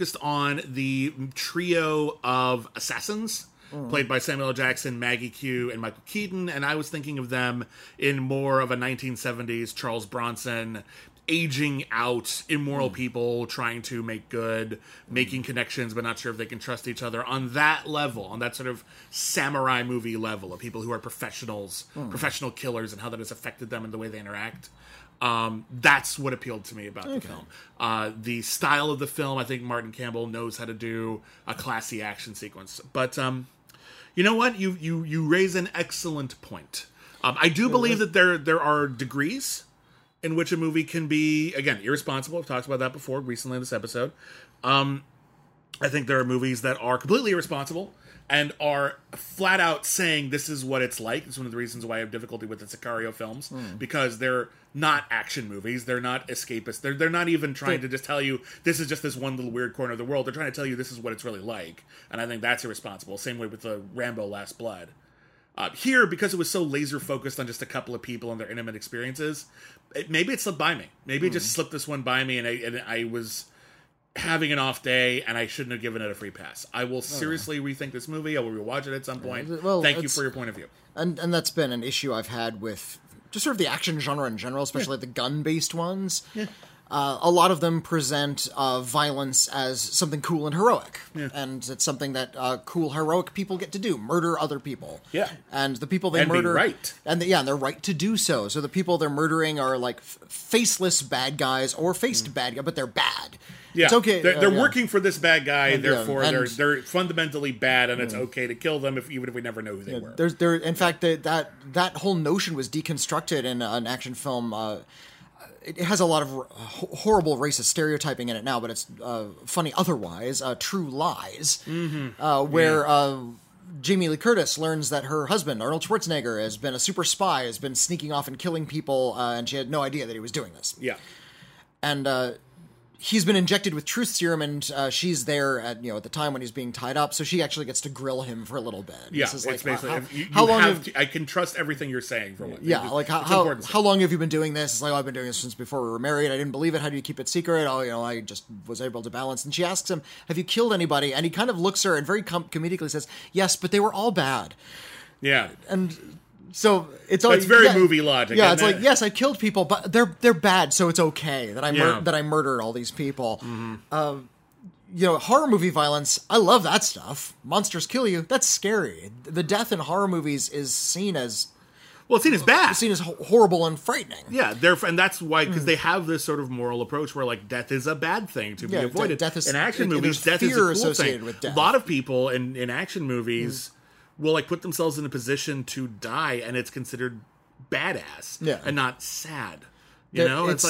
the trio of assassins, played by Samuel L. Jackson, Maggie Q, and Michael Keaton, and I was thinking of them in more of a 1970s Charles Bronson, aging out immoral people, trying to make good, making connections, but not sure if they can trust each other, on that level, on that sort of samurai movie level of people who are professionals, professional killers, and how that has affected them in the way they interact. That's what appealed to me about the film. The style of the film, I think Martin Campbell knows how to do a classy action sequence. But you know what? You raise an excellent point. I do believe that there are degrees in which a movie can be, again, irresponsible. We've talked about that before, recently in this episode. I think there are movies that are completely irresponsible and are flat out saying this is what it's like. It's one of the reasons why I have difficulty with the Sicario films, because they're not action movies. They're not escapist. They're not even trying to just tell you this is just this one little weird corner of the world. They're trying to tell you this is what it's really like. And I think that's irresponsible. Same way with the Rambo Last Blood. Here, because it was so laser focused on just a couple of people and their intimate experiences, maybe it slipped by me. Maybe it just slipped this one by me, and I was having an off day, and I shouldn't have given it a free pass. I will seriously rethink this movie. I will rewatch it at some point. Well, thank you for your point of view. And that's been an issue I've had with just sort of the action genre in general, especially the gun-based ones. Yeah. A lot of them present violence as something cool and heroic. Yeah. And it's something that cool, heroic people get to do, murder other people. Yeah. And the people they murder... Be right. And they're right to do so. So the people they're murdering are like faceless bad guys or faced bad guys, but they're bad. Yeah. It's okay. They're working for this bad guy, and therefore they're fundamentally bad, and it's okay to kill them even if we never know who they were. In fact, that whole notion was deconstructed in an action film... it has a lot of horrible racist stereotyping in it now, but it's funny otherwise. True Lies, where Jamie Lee Curtis learns that her husband, Arnold Schwarzenegger, has been a super spy, has been sneaking off and killing people, and she had no idea that he was doing this. Yeah. And he's been injected with truth serum, and she's there at the time when he's being tied up, so she actually gets to grill him for a little bit. Yeah, it's like, basically how long I can trust everything you're saying for one. Yeah, like how long have you been doing this? It's like, I've been doing this since before we were married. I didn't believe it. How do you keep it secret? I just was able to balance. And she asks him, "Have you killed anybody?" And he kind of looks at her and very comedically says, "Yes, but they were all bad." Yeah, and so it's very movie logic. Yeah, it's like, yes, I killed people, but they're bad, so it's okay that I murdered all these people. Mm-hmm. Horror movie violence, I love that stuff. Monsters kill you, that's scary. The death in horror movies is seen as bad, seen as horrible and frightening. Yeah, and that's why, because they have this sort of moral approach where like death is a bad thing to be avoided. Death is, in action movies, death is a cool thing. With death. A lot of people in action movies. Will like put themselves in a position to die, and it's considered badass and not sad. It's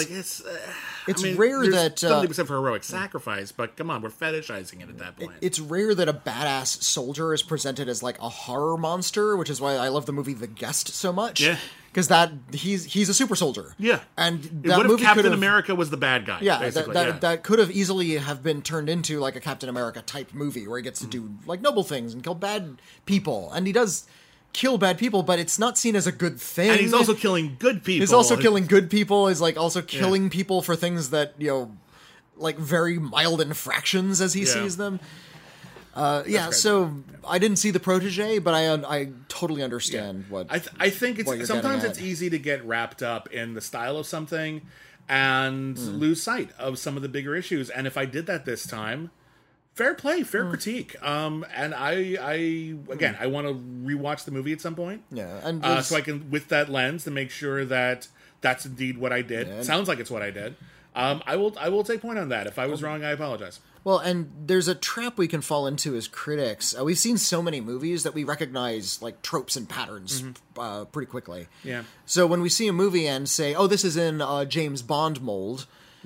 rare that something except for heroic sacrifice, but come on, we're fetishizing it at that point. It's rare that a badass soldier is presented as like a horror monster, which is why I love the movie The Guest so much. Yeah. Because he's a super soldier. Yeah. And that what if movie Captain America was the bad guy? Yeah, that could have easily have been turned into like a Captain America type movie where he gets to do like noble things and kill bad people. And he does kill bad people, but it's not seen as a good thing. And he's also killing good people. He's also killing good people. He's like also killing people for things that, like very mild infractions as he sees them. So I didn't see The Protege, but I totally understand what I think sometimes it's easy to get wrapped up in the style of something and lose sight of some of the bigger issues. And if I did that this time, fair play, fair critique. And I want to rewatch the movie at some point. Yeah, and so I can, with that lens, to make sure that that's indeed what I did. Yeah, sounds like it's what I did. I will take point on that. If I was wrong, I apologize. Well, and there's a trap we can fall into as critics. We've seen so many movies that we recognize like tropes and patterns pretty quickly. Yeah. So when we see a movie and say, "Oh, this is in James Bond mold,"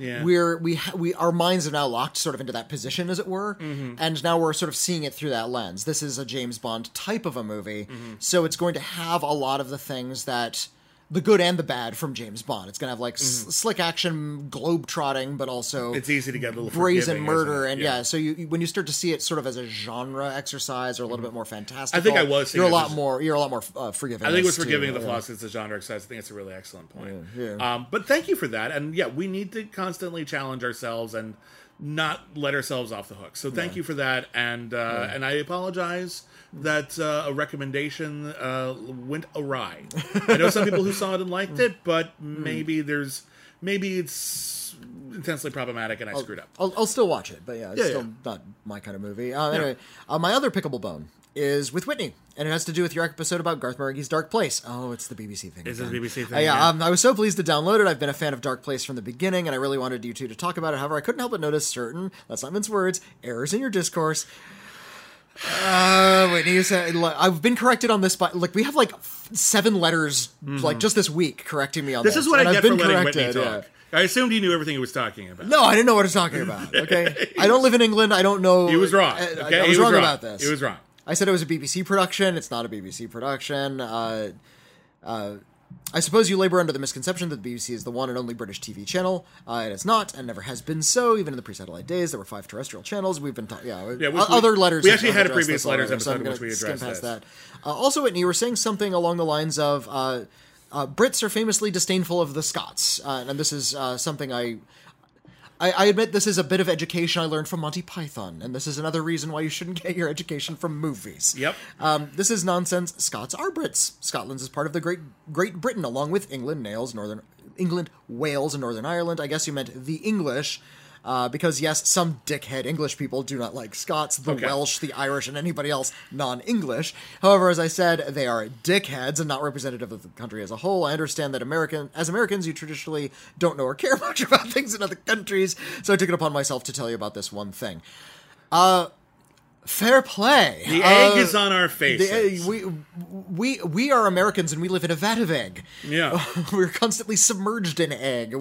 our minds are now locked sort of into that position, as it were, and now we're sort of seeing it through that lens. This is a James Bond type of a movie, so it's going to have a lot of the things that. The good and the bad from James Bond. It's going to have like slick action, globe-trotting, but also it's easy to get a little brazen murder. And so when you start to see it sort of as a genre exercise or a little bit more fantastical, I think I was. You're a lot more forgiving. I think it was forgiving the flaws as a genre exercise. I think it's a really excellent point. Yeah. But thank you for that. And we need to constantly challenge ourselves and not let ourselves off the hook. So thank you for that. And I apologize that a recommendation went awry. I know some people who saw it and liked it, but maybe it's intensely problematic and I screwed up. I'll still watch it, but it's still not my kind of movie. Anyway, my other pickable bone is with Whitney, and it has to do with your episode about Garth Marenghi's Dark Place. Oh, it's the BBC thing. Is it the BBC thing? I was so pleased to download it. I've been a fan of Dark Place from the beginning, and I really wanted you two to talk about it. However, I couldn't help but notice certain, let's not mince words, errors in your discourse. Whitney, you said I've been corrected on this, but like we have like 7 letters, like just this week, correcting me on this. This is what I get for letting Whitney talk. I assumed he knew everything he was talking about. No, I didn't know what he was talking about. Okay, I don't live in England. I don't know. He was wrong. Okay? I was wrong about this. He was wrong. I said it was a BBC production. It's not a BBC production. I suppose you labor under the misconception that the BBC is the one and only British TV channel. And it's not, and never has been so. Even in the pre-satellite days, there were 5 terrestrial channels. We've been talking, other letters. We actually had a previous letters episode in which we addressed this. That. Also, Whitney, you were saying something along the lines of Brits are famously disdainful of the Scots, and this is something I admit this is a bit of education I learned from Monty Python, and this is another reason why you shouldn't get your education from movies. Yep. This is nonsense. Scots are Brits. Scotland is part of the Great Britain, along with England, Wales, and Northern Ireland. I guess you meant the English, because yes, some dickhead English people do not like Scots, the Welsh, the Irish, and anybody else non-English. However, as I said, they are dickheads and not representative of the country as a whole. I understand that as Americans, you traditionally don't know or care much about things in other countries, so I took it upon myself to tell you about this one thing. Fair play. The egg is on our faces. We are Americans and we live in a vat of egg. Yeah. We're constantly submerged in egg.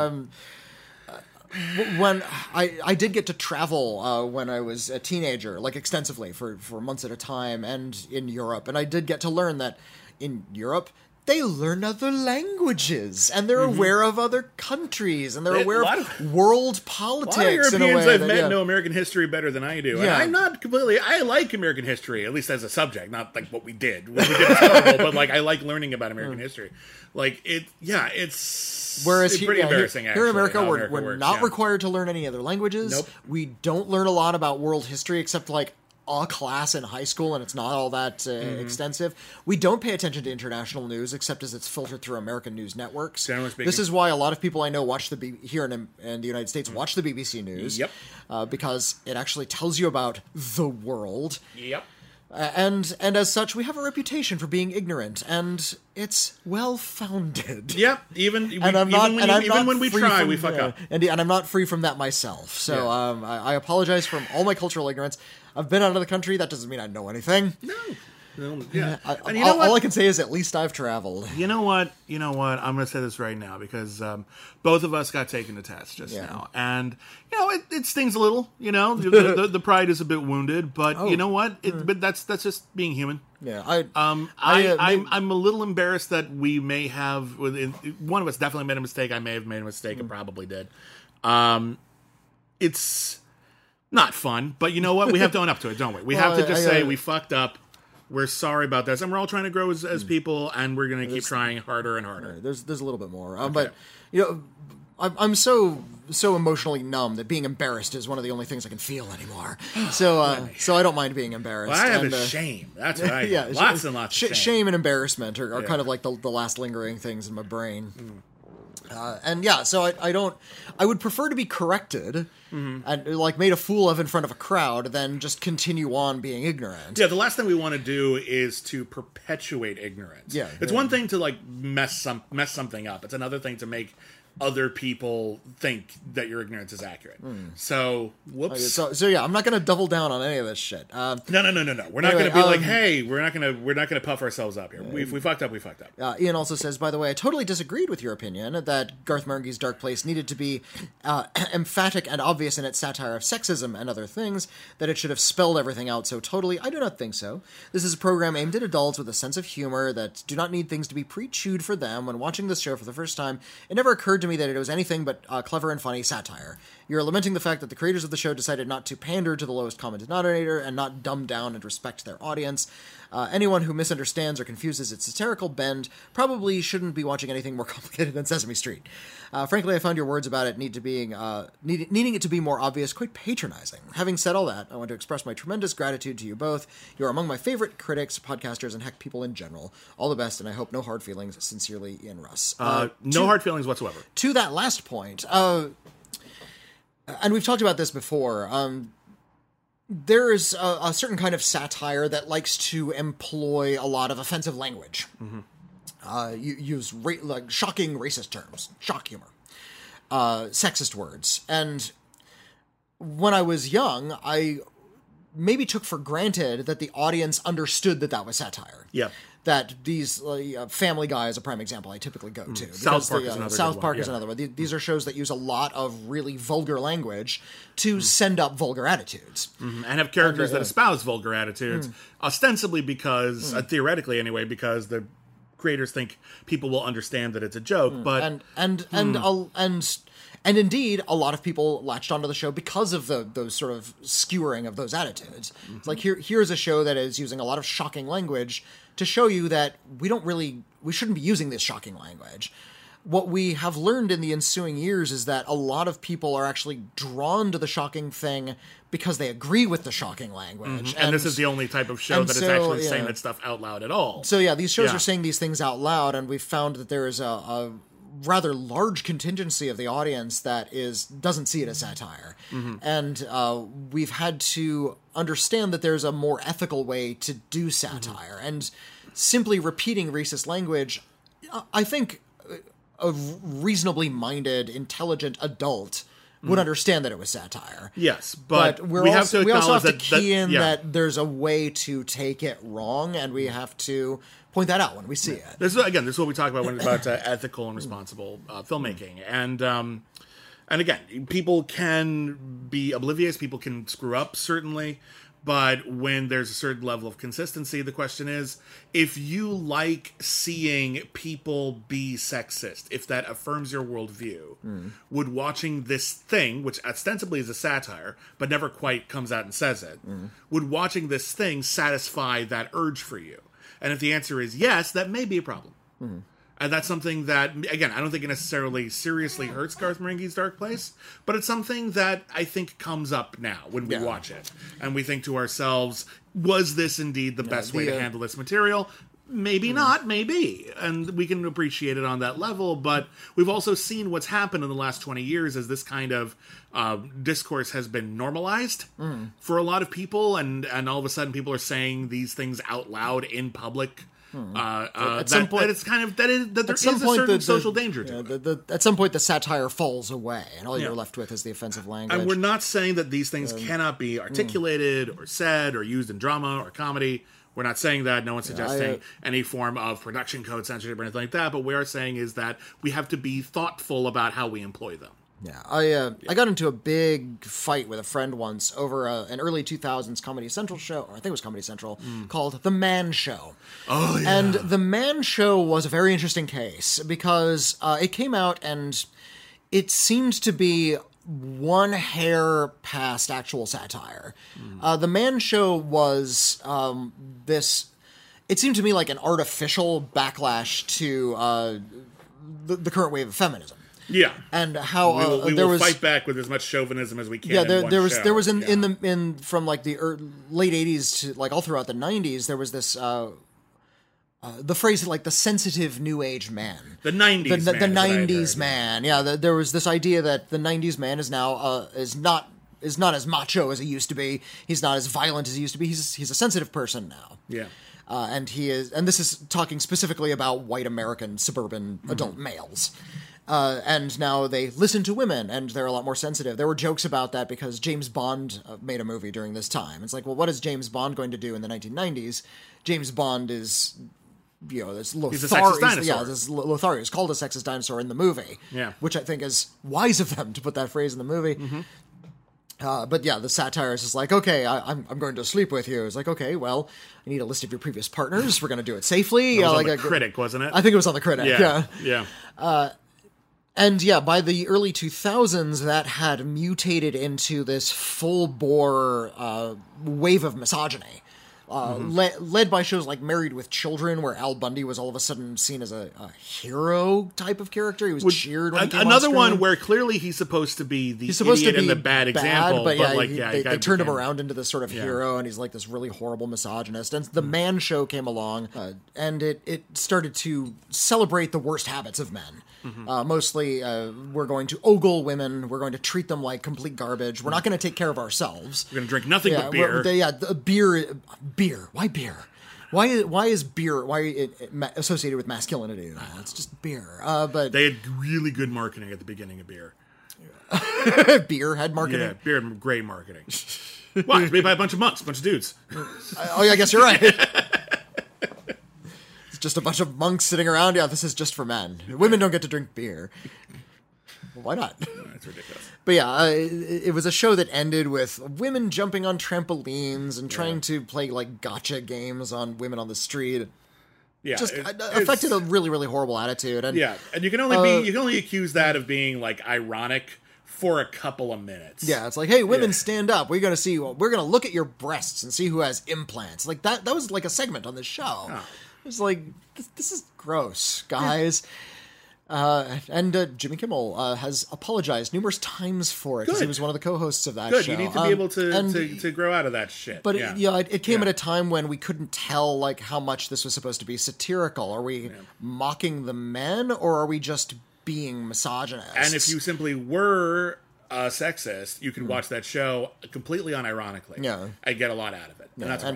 When I did get to travel when I was a teenager, like extensively for months at a time, and in Europe, and I did get to learn that in Europe they learn other languages and they're aware of other countries and they're aware of world politics. A lot of Europeans I've met know American history better than I do. Yeah. And I'm not completely. I like American history, at least as a subject, not like what we did. What we did is terrible, but like I like learning about American history. Like it's. Whereas it's pretty embarrassing. Here in America, we're not required to learn any other languages. Nope. We don't learn a lot about world history except like a class in high school, and it's not all that extensive. We don't pay attention to international news except as it's filtered through American news networks. This is why a lot of people I know watch here in the United States watch the BBC News. Yep. Because it actually tells you about the world. Yep. And as such, we have a reputation for being ignorant, and it's well-founded. Yep, even when we try, we fuck up. And I'm not free from that myself. So I apologize for all my cultural ignorance. I've been out of the country. That doesn't mean I know anything. No. Yeah. And you know what? All I can say is at least I've traveled. You know what? I'm going to say this right now because both of us got taken to test just now. And, it stings a little, the pride is a bit wounded, but you know what? But that's just being human. Yeah. I'm a little embarrassed that we may have, one of us definitely made a mistake. I may have made a mistake and probably did. It's not fun, but you know what? We have to own up to it, don't we? We have to just say we fucked up. We're sorry about this, and we're all trying to grow as people, and we're going to keep trying harder and harder. There's a little bit more, but I'm so emotionally numb that being embarrassed is one of the only things I can feel anymore. So I don't mind being embarrassed. Well, I have shame. That's right. Yeah, lots and lots of shame. Shame and embarrassment are kind of like the last lingering things in my brain. So I would prefer to be corrected and like made a fool of in front of a crowd than just continue on being ignorant. Yeah, the last thing we want to do is to perpetuate ignorance. Yeah. It's one thing to like mess something up. It's another thing to make other people think that your ignorance is accurate. So, whoops. So yeah, I'm not going to double down on any of this shit. No. We're not going to be like, hey, we're not going to puff ourselves up here. We fucked up. We fucked up. Ian also says, by the way, I totally disagreed with your opinion that Garth Marenghi's Dark Place needed to be emphatic and obvious in its satire of sexism and other things, that it should have spelled everything out so totally. I do not think so. This is a program aimed at adults with a sense of humor that do not need things to be pre-chewed for them. When watching this show for the first time, it never occurred to me that it was anything but clever and funny satire. You're lamenting the fact that the creators of the show decided not to pander to the lowest common denominator and not dumb down and respect their audience. Anyone who misunderstands or confuses its satirical bend probably shouldn't be watching anything more complicated than Sesame Street. Frankly, I found your words about it needing it to be more obvious quite patronizing. Having said all that, I want to express my tremendous gratitude to you both. You are among my favorite critics, podcasters, and heck, people in general. All the best, and I hope no hard feelings. Sincerely, Ian Russ. No hard feelings whatsoever. To that last point, and we've talked about this before, there is a certain kind of satire that likes to employ a lot of offensive language. Use shocking racist terms, shock humor, sexist words. And when I was young, I maybe took for granted that the audience understood that was satire. Yeah. That these Family Guy is a prime example I typically go to. South Park is another South Park is another one. These are shows that use a lot of really vulgar language to send up vulgar attitudes. And have characters that espouse vulgar attitudes, ostensibly because, theoretically anyway, because the creators think people will understand that it's a joke. But And indeed, a lot of people latched onto the show because of those sort of skewering of those attitudes. It's like here's a show that is using a lot of shocking language to show you that we shouldn't be using this shocking language. What we have learned in the ensuing years is that a lot of people are actually drawn to the shocking thing because they agree with the shocking language. And this is the only type of show that is actually saying that stuff out loud at all. So yeah, these shows are saying these things out loud, and we've found that there is a rather large contingency of the audience that doesn't see it as satire. And we've had to understand that there's a more ethical way to do satire. And simply repeating racist language, I think a reasonably minded, intelligent adult would understand that it was satire. Yes, but we also have to key in that there's a way to take it wrong, and we have to point that out when we see it. This is what we talk about when it's about ethical and responsible filmmaking. And again, people can be oblivious, people can screw up, certainly. But when there's a certain level of consistency, the question is, if you like seeing people be sexist, if that affirms your worldview, would watching this thing, which ostensibly is a satire, but never quite comes out and says it, would watching this thing satisfy that urge for you? And if the answer is yes, that may be a problem. And that's something that, again, I don't think it necessarily seriously hurts Garth Marenghi's Dark Place, but it's something that I think comes up now when we watch it. And we think to ourselves, was this indeed the best way to handle this material? Maybe not, maybe. And we can appreciate it on that level, but we've also seen what's happened in the last 20 years as this kind of discourse has been normalized for a lot of people, and all of a sudden people are saying these things out loud in public. At some point, there is a certain social danger to it. At some point, the satire falls away, and all you're left with is the offensive language. And we're not saying that these things cannot be articulated or said or used in drama or comedy. We're not saying that. No one's suggesting any form of production code censorship or anything like that. But what we are saying is that we have to be thoughtful about how we employ them. Yeah, I got into a big fight with a friend once over an early 2000s Comedy Central show, or I think it was Comedy Central, called The Man Show. Oh, yeah. And The Man Show was a very interesting case because it came out and it seemed to be one hair past actual satire. The Man Show was this... It seemed to me like an artificial backlash to the current wave of feminism. Yeah, and how we will fight back with as much chauvinism as we can. Yeah, there was in from like the late '80s to like all throughout the '90s. There was this the phrase like the sensitive new age man, the '90s, the '90s man. Yeah, there was this idea that the '90s man is now is not as macho as he used to be. He's not as violent as he used to be. He's a sensitive person now. Yeah. And this is talking specifically about white American suburban adult males. And now they listen to women, and they're a lot more sensitive. There were jokes about that because James Bond made a movie during this time. It's like, well, what is James Bond going to do in the 1990s? James Bond is, this Lothar. He's a sexist dinosaur. Yeah, this Lothar is called a sexist dinosaur in the movie. Yeah. Which I think is wise of them to put that phrase in the movie. But yeah, the satire is just like, okay, I'm going to sleep with you. It's like, okay, well, I need a list of your previous partners. We're going to do it safely. That was on the Critic, wasn't it? I think it was on the Critic. Yeah. And yeah, by the early 2000s, that had mutated into this full-bore wave of misogyny. Led by shows like Married with Children, where Al Bundy was all of a sudden seen as a hero type of character. He was cheered when he came another on one where clearly he's supposed to be the idiot and the bad example. But they turned him around into this sort of hero, and he's like this really horrible misogynist. And the Man Show came along, and it started to celebrate the worst habits of men. Mostly, we're going to ogle women. We're going to treat them like complete garbage. We're not going to take care of ourselves. We're going to drink nothing but beer. Beer. Why beer? Why is beer? Why associated with masculinity? It's just beer. But they had really good marketing at the beginning of beer. Beer had marketing. Yeah, beer had great marketing. Why? It's made by a bunch of monks, a bunch of dudes. Oh, yeah, I guess you're right. It's just a bunch of monks sitting around. Yeah, this is just for men. Women don't get to drink beer. Well, why not? That's ridiculous. But yeah, it was a show that ended with women jumping on trampolines and trying to play like gotcha games on women on the street. Yeah, just affected a really, really horrible attitude. And and you can only accuse that of being like ironic for a couple of minutes. Yeah, it's like, hey, women, stand up. We're gonna look at your breasts and see who has implants. Like that was like a segment on this show. Oh. It was like, this is gross, guys. And Jimmy Kimmel has apologized numerous times for it because he was one of the co-hosts of that show. Good, you need to be able to grow out of that shit. But it came at a time when we couldn't tell like how much this was supposed to be satirical. Are we mocking the men, or are we just being misogynist? And if you simply were a sexist, you can watch that show completely unironically and get a lot out of it. And that's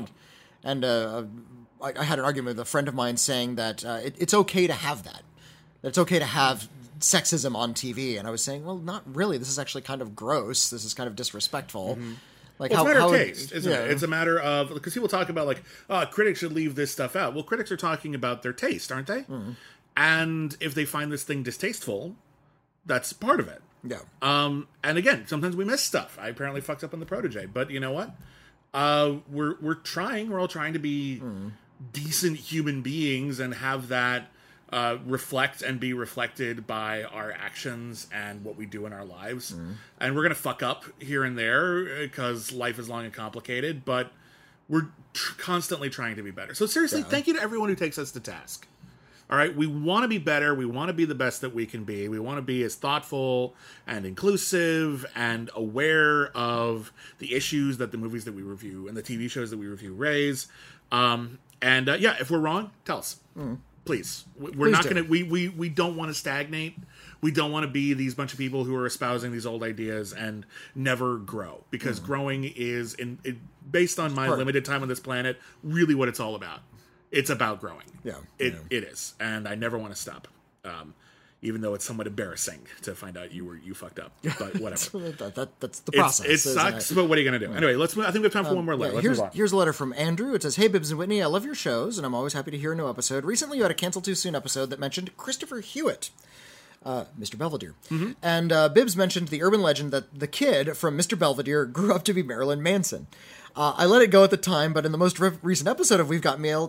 I had an argument with a friend of mine saying that it's okay to have that. It's okay to have sexism on TV, and I was saying, well, not really. This is actually kind of gross. This is kind of disrespectful. Mm-hmm. Like it's a matter of taste, isn't it? It's a matter of, because people talk about like, critics should leave this stuff out. Well, critics are talking about their taste, aren't they? Mm-hmm. And if they find this thing distasteful, that's part of it. Yeah. And again, sometimes we miss stuff. I apparently fucked up on the Protégé, but you know what? We're trying. We're all trying to be decent human beings and have that reflect and be reflected by our actions and what we do in our lives. And we're gonna fuck up here and there because life is long and complicated, but we're constantly trying to be better. So seriously, thank you to everyone who takes us to task. All right, we want to be better. We want to be the best that we can be. We want to be as thoughtful and inclusive and aware of the issues that the movies that we review and the TV shows that we review raise. If we're wrong, tell us. Please. We're not going to... We don't want to stagnate. We don't want to be these bunch of people who are espousing these old ideas and never grow. Because growing is, based on my limited time on this planet, really what it's all about. It's about growing. Yeah. It is. And I never want to stop. Even though it's somewhat embarrassing to find out you fucked up. But whatever. That's the process. It sucks, but what are you going to do? Anyway, let's move. I think we have time for one more letter. Here's a letter from Andrew. It says, "Hey, Bibbs and Whitney, I love your shows, and I'm always happy to hear a new episode. Recently, you had a Cancel Too Soon episode that mentioned Christopher Hewitt, Mr. Belvedere. And Bibbs mentioned the urban legend that the kid from Mr. Belvedere grew up to be Marilyn Manson. I let it go at the time, but in the most recent episode of We've Got Mail,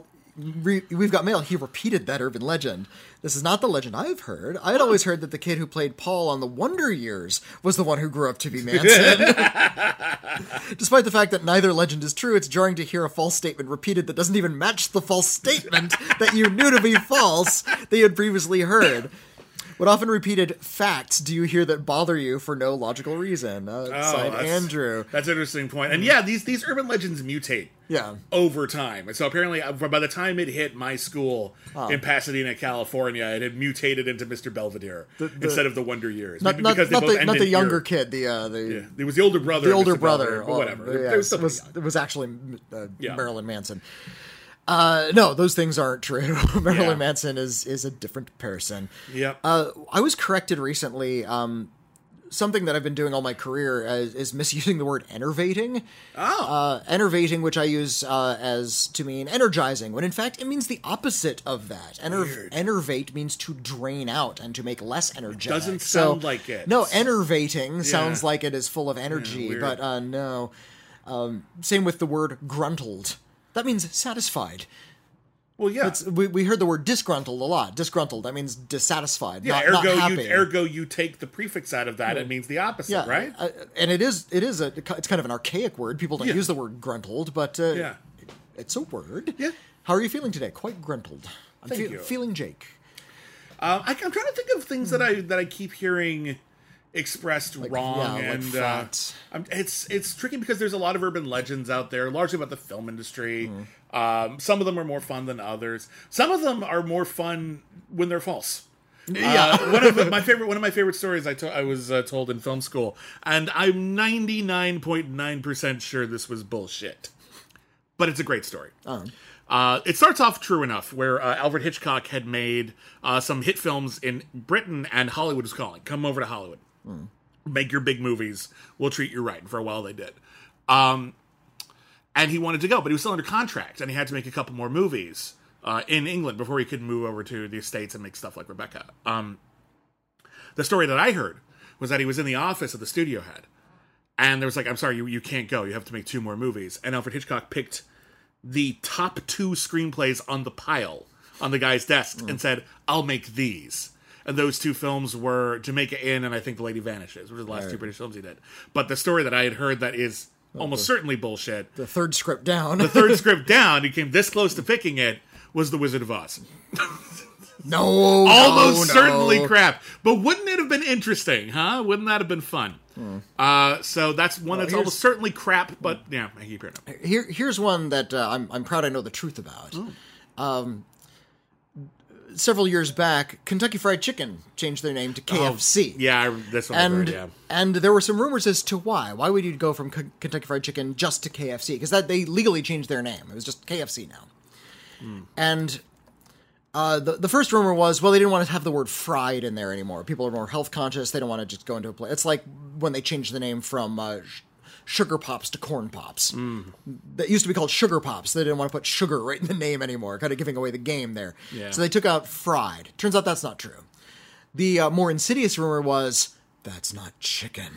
he repeated that urban legend. This is not the legend I've heard. I had always heard that the kid who played Paul on The Wonder Years was the one who grew up to be Manson. Despite the fact that neither legend is true, it's jarring to hear a false statement repeated that doesn't even match the false statement that you knew to be false that you had previously heard. What often repeated facts do you hear that bother you for no logical reason?" Signed Andrew. That's an interesting point. And yeah, these urban legends mutate over time. And so apparently, by the time it hit my school in Pasadena, California, it had mutated into Mr. Belvedere instead of the Wonder Years. Not the younger kid. It was the older brother. The older brother. But whatever. Yeah, it was actually Marilyn Manson. No, those things aren't true. Marilyn Manson is a different person. Yep. I was corrected recently. Something that I've been doing all my career is misusing the word enervating. Enervating, which I use as to mean energizing, when in fact it means the opposite of that. Enervate means to drain out and to make less energetic. Doesn't sound like it. No, enervating sounds like it is full of energy, but no. Same with the word gruntled. That means satisfied. Well, yeah. We heard the word disgruntled a lot. Disgruntled, that means dissatisfied, not happy. Ergo, you take the prefix out of that, it means the opposite, right? And it's kind of an archaic word. People don't use the word gruntled, but it's a word. Yeah. How are you feeling today? Quite gruntled. Thank you. Feeling Jake. I'm trying to think of things that I keep hearing expressed wrong, and it's tricky because there's a lot of urban legends out there, largely about the film industry. Some of them are more fun than others. Some of them are more fun when they're false. One of my favorite stories I was told in film school, and I'm 99.9% sure this was bullshit, but it's a great story. It starts off true enough, where Alfred Hitchcock had made some hit films in Britain, and Hollywood was calling. Come over to Hollywood. Make your big movies. We'll treat you right. And for a while they did. And he wanted to go, but he was still under contract, and he had to make a couple more movies in England before he could move over to the States and make stuff like Rebecca. The story that I heard was that he was in the office of the studio head, and there was like, "I'm sorry, you can't go. You have to make 2 more movies." And Alfred Hitchcock picked the top 2 screenplays on the pile on the guy's desk and said, "I'll make these." And those 2 films were Jamaica Inn and I think The Lady Vanishes, which are the last 2 British films he did. But the story that I had heard that is almost certainly bullshit. The third script down. He came this close to picking it, was The Wizard of Oz. Almost certainly crap. But wouldn't it have been interesting, huh? Wouldn't that have been fun? So that's one that's almost certainly crap, but yeah, I keep hearing it. Here's one that I'm proud I know the truth about. Several years back, Kentucky Fried Chicken changed their name to KFC. This one I heard, And there were some rumors as to why. Why would you go from Kentucky Fried Chicken just to KFC? Because they legally changed their name. It was just KFC now. And The first rumor was, well, they didn't want to have the word fried in there anymore. People are more health conscious. They don't want to just go into a place. It's like when they changed the name from Sugar Pops to Corn Pops. That used to be called Sugar Pops. They didn't want to put sugar right in the name anymore, kind of giving away the game there. Yeah. So they took out fried. Turns out that's not true. The more insidious rumor was, that's not chicken.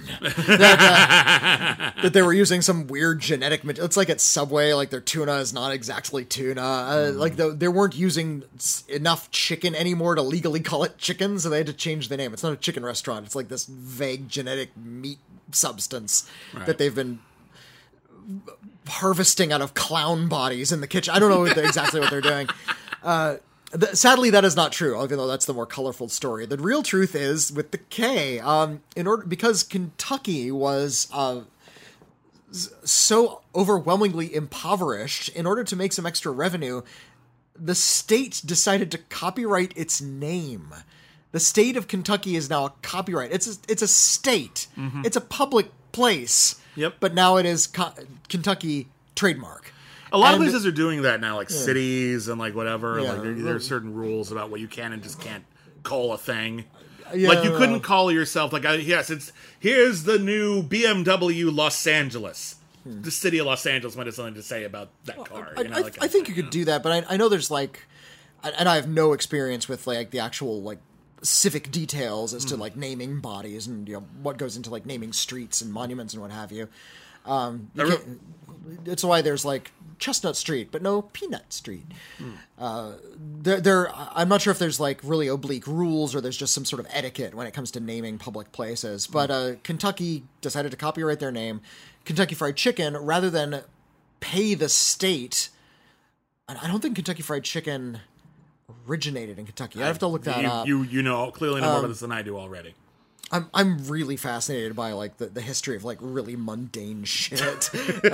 that they were using some weird genetic material. It's like at Subway, like their tuna is not exactly tuna. Like they weren't using enough chicken anymore to legally call it chicken, so they had to change the name. It's not a chicken restaurant. It's like this vague genetic meat substance that they've been harvesting out of clown bodies in the kitchen. I don't know exactly what they're doing. Sadly, that is not true, even though that's the more colorful story. The real truth is with the K, because Kentucky was so overwhelmingly impoverished, in order to make some extra revenue, the state decided to copyright its name. The state of Kentucky is now a copyright. It's a state. Mm-hmm. It's a public place. Yep. But now it is Kentucky trademark. A lot of places are doing that now, like cities and like whatever. Yeah, like there are certain rules about what you can and just can't call a thing. Yeah, like you couldn't call yourself like here's the new BMW Los Angeles. The city of Los Angeles might have something to say about that car. I think you could do that, but I know there's like, and I have no experience with like the actual like civic details as to like naming bodies and what goes into like naming streets and monuments and what have you. It's why there's like Chestnut Street, but no Peanut Street. I'm not sure if there's like really oblique rules or there's just some sort of etiquette when it comes to naming public places. But Kentucky decided to copyright their name, Kentucky Fried Chicken, rather than pay the state. And I don't think Kentucky Fried Chicken originated in Kentucky. I have to look that up. You clearly know more about this than I do already. I'm really fascinated by like the history of like really mundane shit.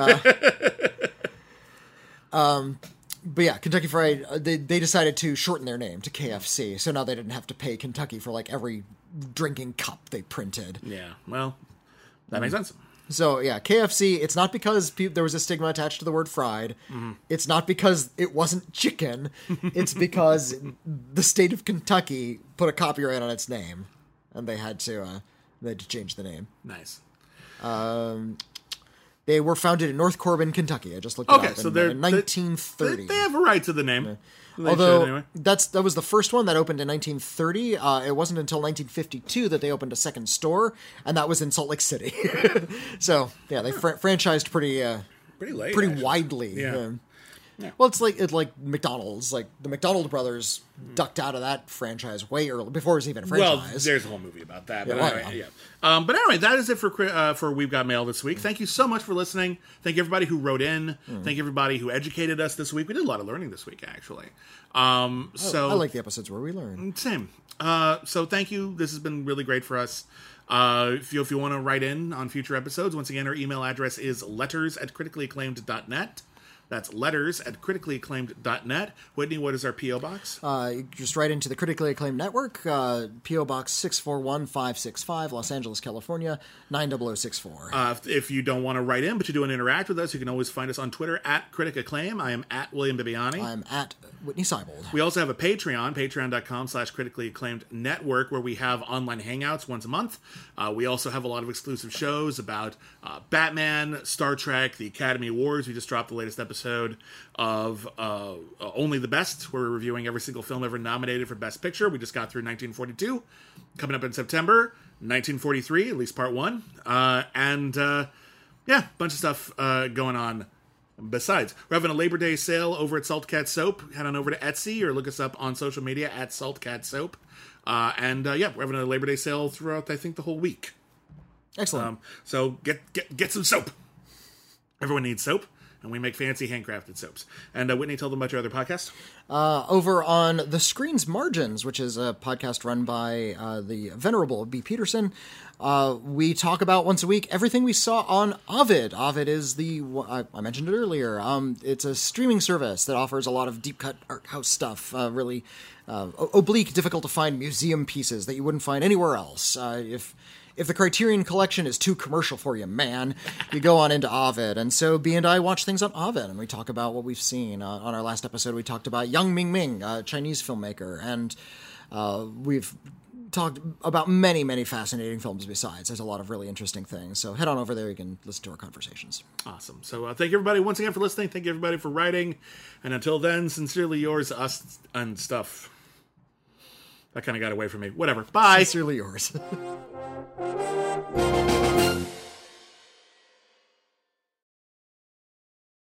But yeah, Kentucky Fried, they decided to shorten their name to KFC, so now they didn't have to pay Kentucky for like every drinking cup they printed. Yeah, well, that makes sense. So yeah, KFC, it's not because there was a stigma attached to the word fried. Mm-hmm. It's not because it wasn't chicken. It's because the state of Kentucky put a copyright on its name. And they had to change the name. Nice. They were founded in North Corbin, Kentucky. I just looked it up. So they're in 1930. They have a right to the name. Yeah. Although anyway. that was the first one that opened in 1930. It wasn't until 1952 that they opened a second store, and that was in Salt Lake City. So yeah, they franchised pretty late, pretty widely. Yeah. Yeah. Well, it's like McDonald's. Like the McDonald brothers ducked out of that franchise way early, before it was even a franchise. Well, there's a whole movie about that. But anyway, that is it for We've Got Mail this week. Thank you so much for listening. Thank you everybody who wrote in. Thank you everybody who educated us this week. We did a lot of learning this week, actually. So I like the episodes where we learn. Same. So thank you. This has been really great for us. If you want to write in on future episodes, once again, our email address is letters@criticallyacclaimed.net. That's letters@criticallyacclaimed.net. Whitney, what is our P.O. Box? You just write into the Critically Acclaimed Network, P.O. Box 641565, Los Angeles, California, 90064. If you don't want to write in, but you do want to interact with us, you can always find us on Twitter @CriticAcclaim. I am @William Bibiani. I'm @Whitney Seibold. We also have a Patreon, patreon.com/Critically Acclaimed Network, where we have online hangouts once a month. We also have a lot of exclusive shows about Batman, Star Trek, the Academy Awards. We just dropped the latest episode of Only the Best, where we're reviewing every single film ever nominated for Best Picture. We just got through 1942. Coming up in September, 1943, at least part one. And a bunch of stuff going on besides. We're having a Labor Day sale over at Salt Cat Soap. Head on over to Etsy or look us up on social media @SaltCatSoap. We're having a Labor Day sale throughout, I think, the whole week. Excellent. So get some soap. Everyone needs soap. And we make fancy handcrafted soaps. And Whitney, tell them about your other podcast. Over on The Screen's Margins, which is a podcast run by the venerable B. Peterson, we talk about once a week everything we saw on Ovid. Ovid is I mentioned it earlier. It's a streaming service that offers a lot of deep cut art house stuff, really oblique, difficult to find museum pieces that you wouldn't find anywhere else. if the Criterion Collection is too commercial for you, man, you go on into Ovid. And so B and I watch things on Ovid, and we talk about what we've seen. On our last episode, we talked about Yang Ming, a Chinese filmmaker, and we've talked about many, many fascinating films besides. There's a lot of really interesting things. So head on over there. You can listen to our conversations. Awesome. So thank you, everybody, once again for listening. Thank you, everybody, for writing. And until then, sincerely yours, us, and stuff. That kind of got away from me. Whatever. Bye. Sincerely yours.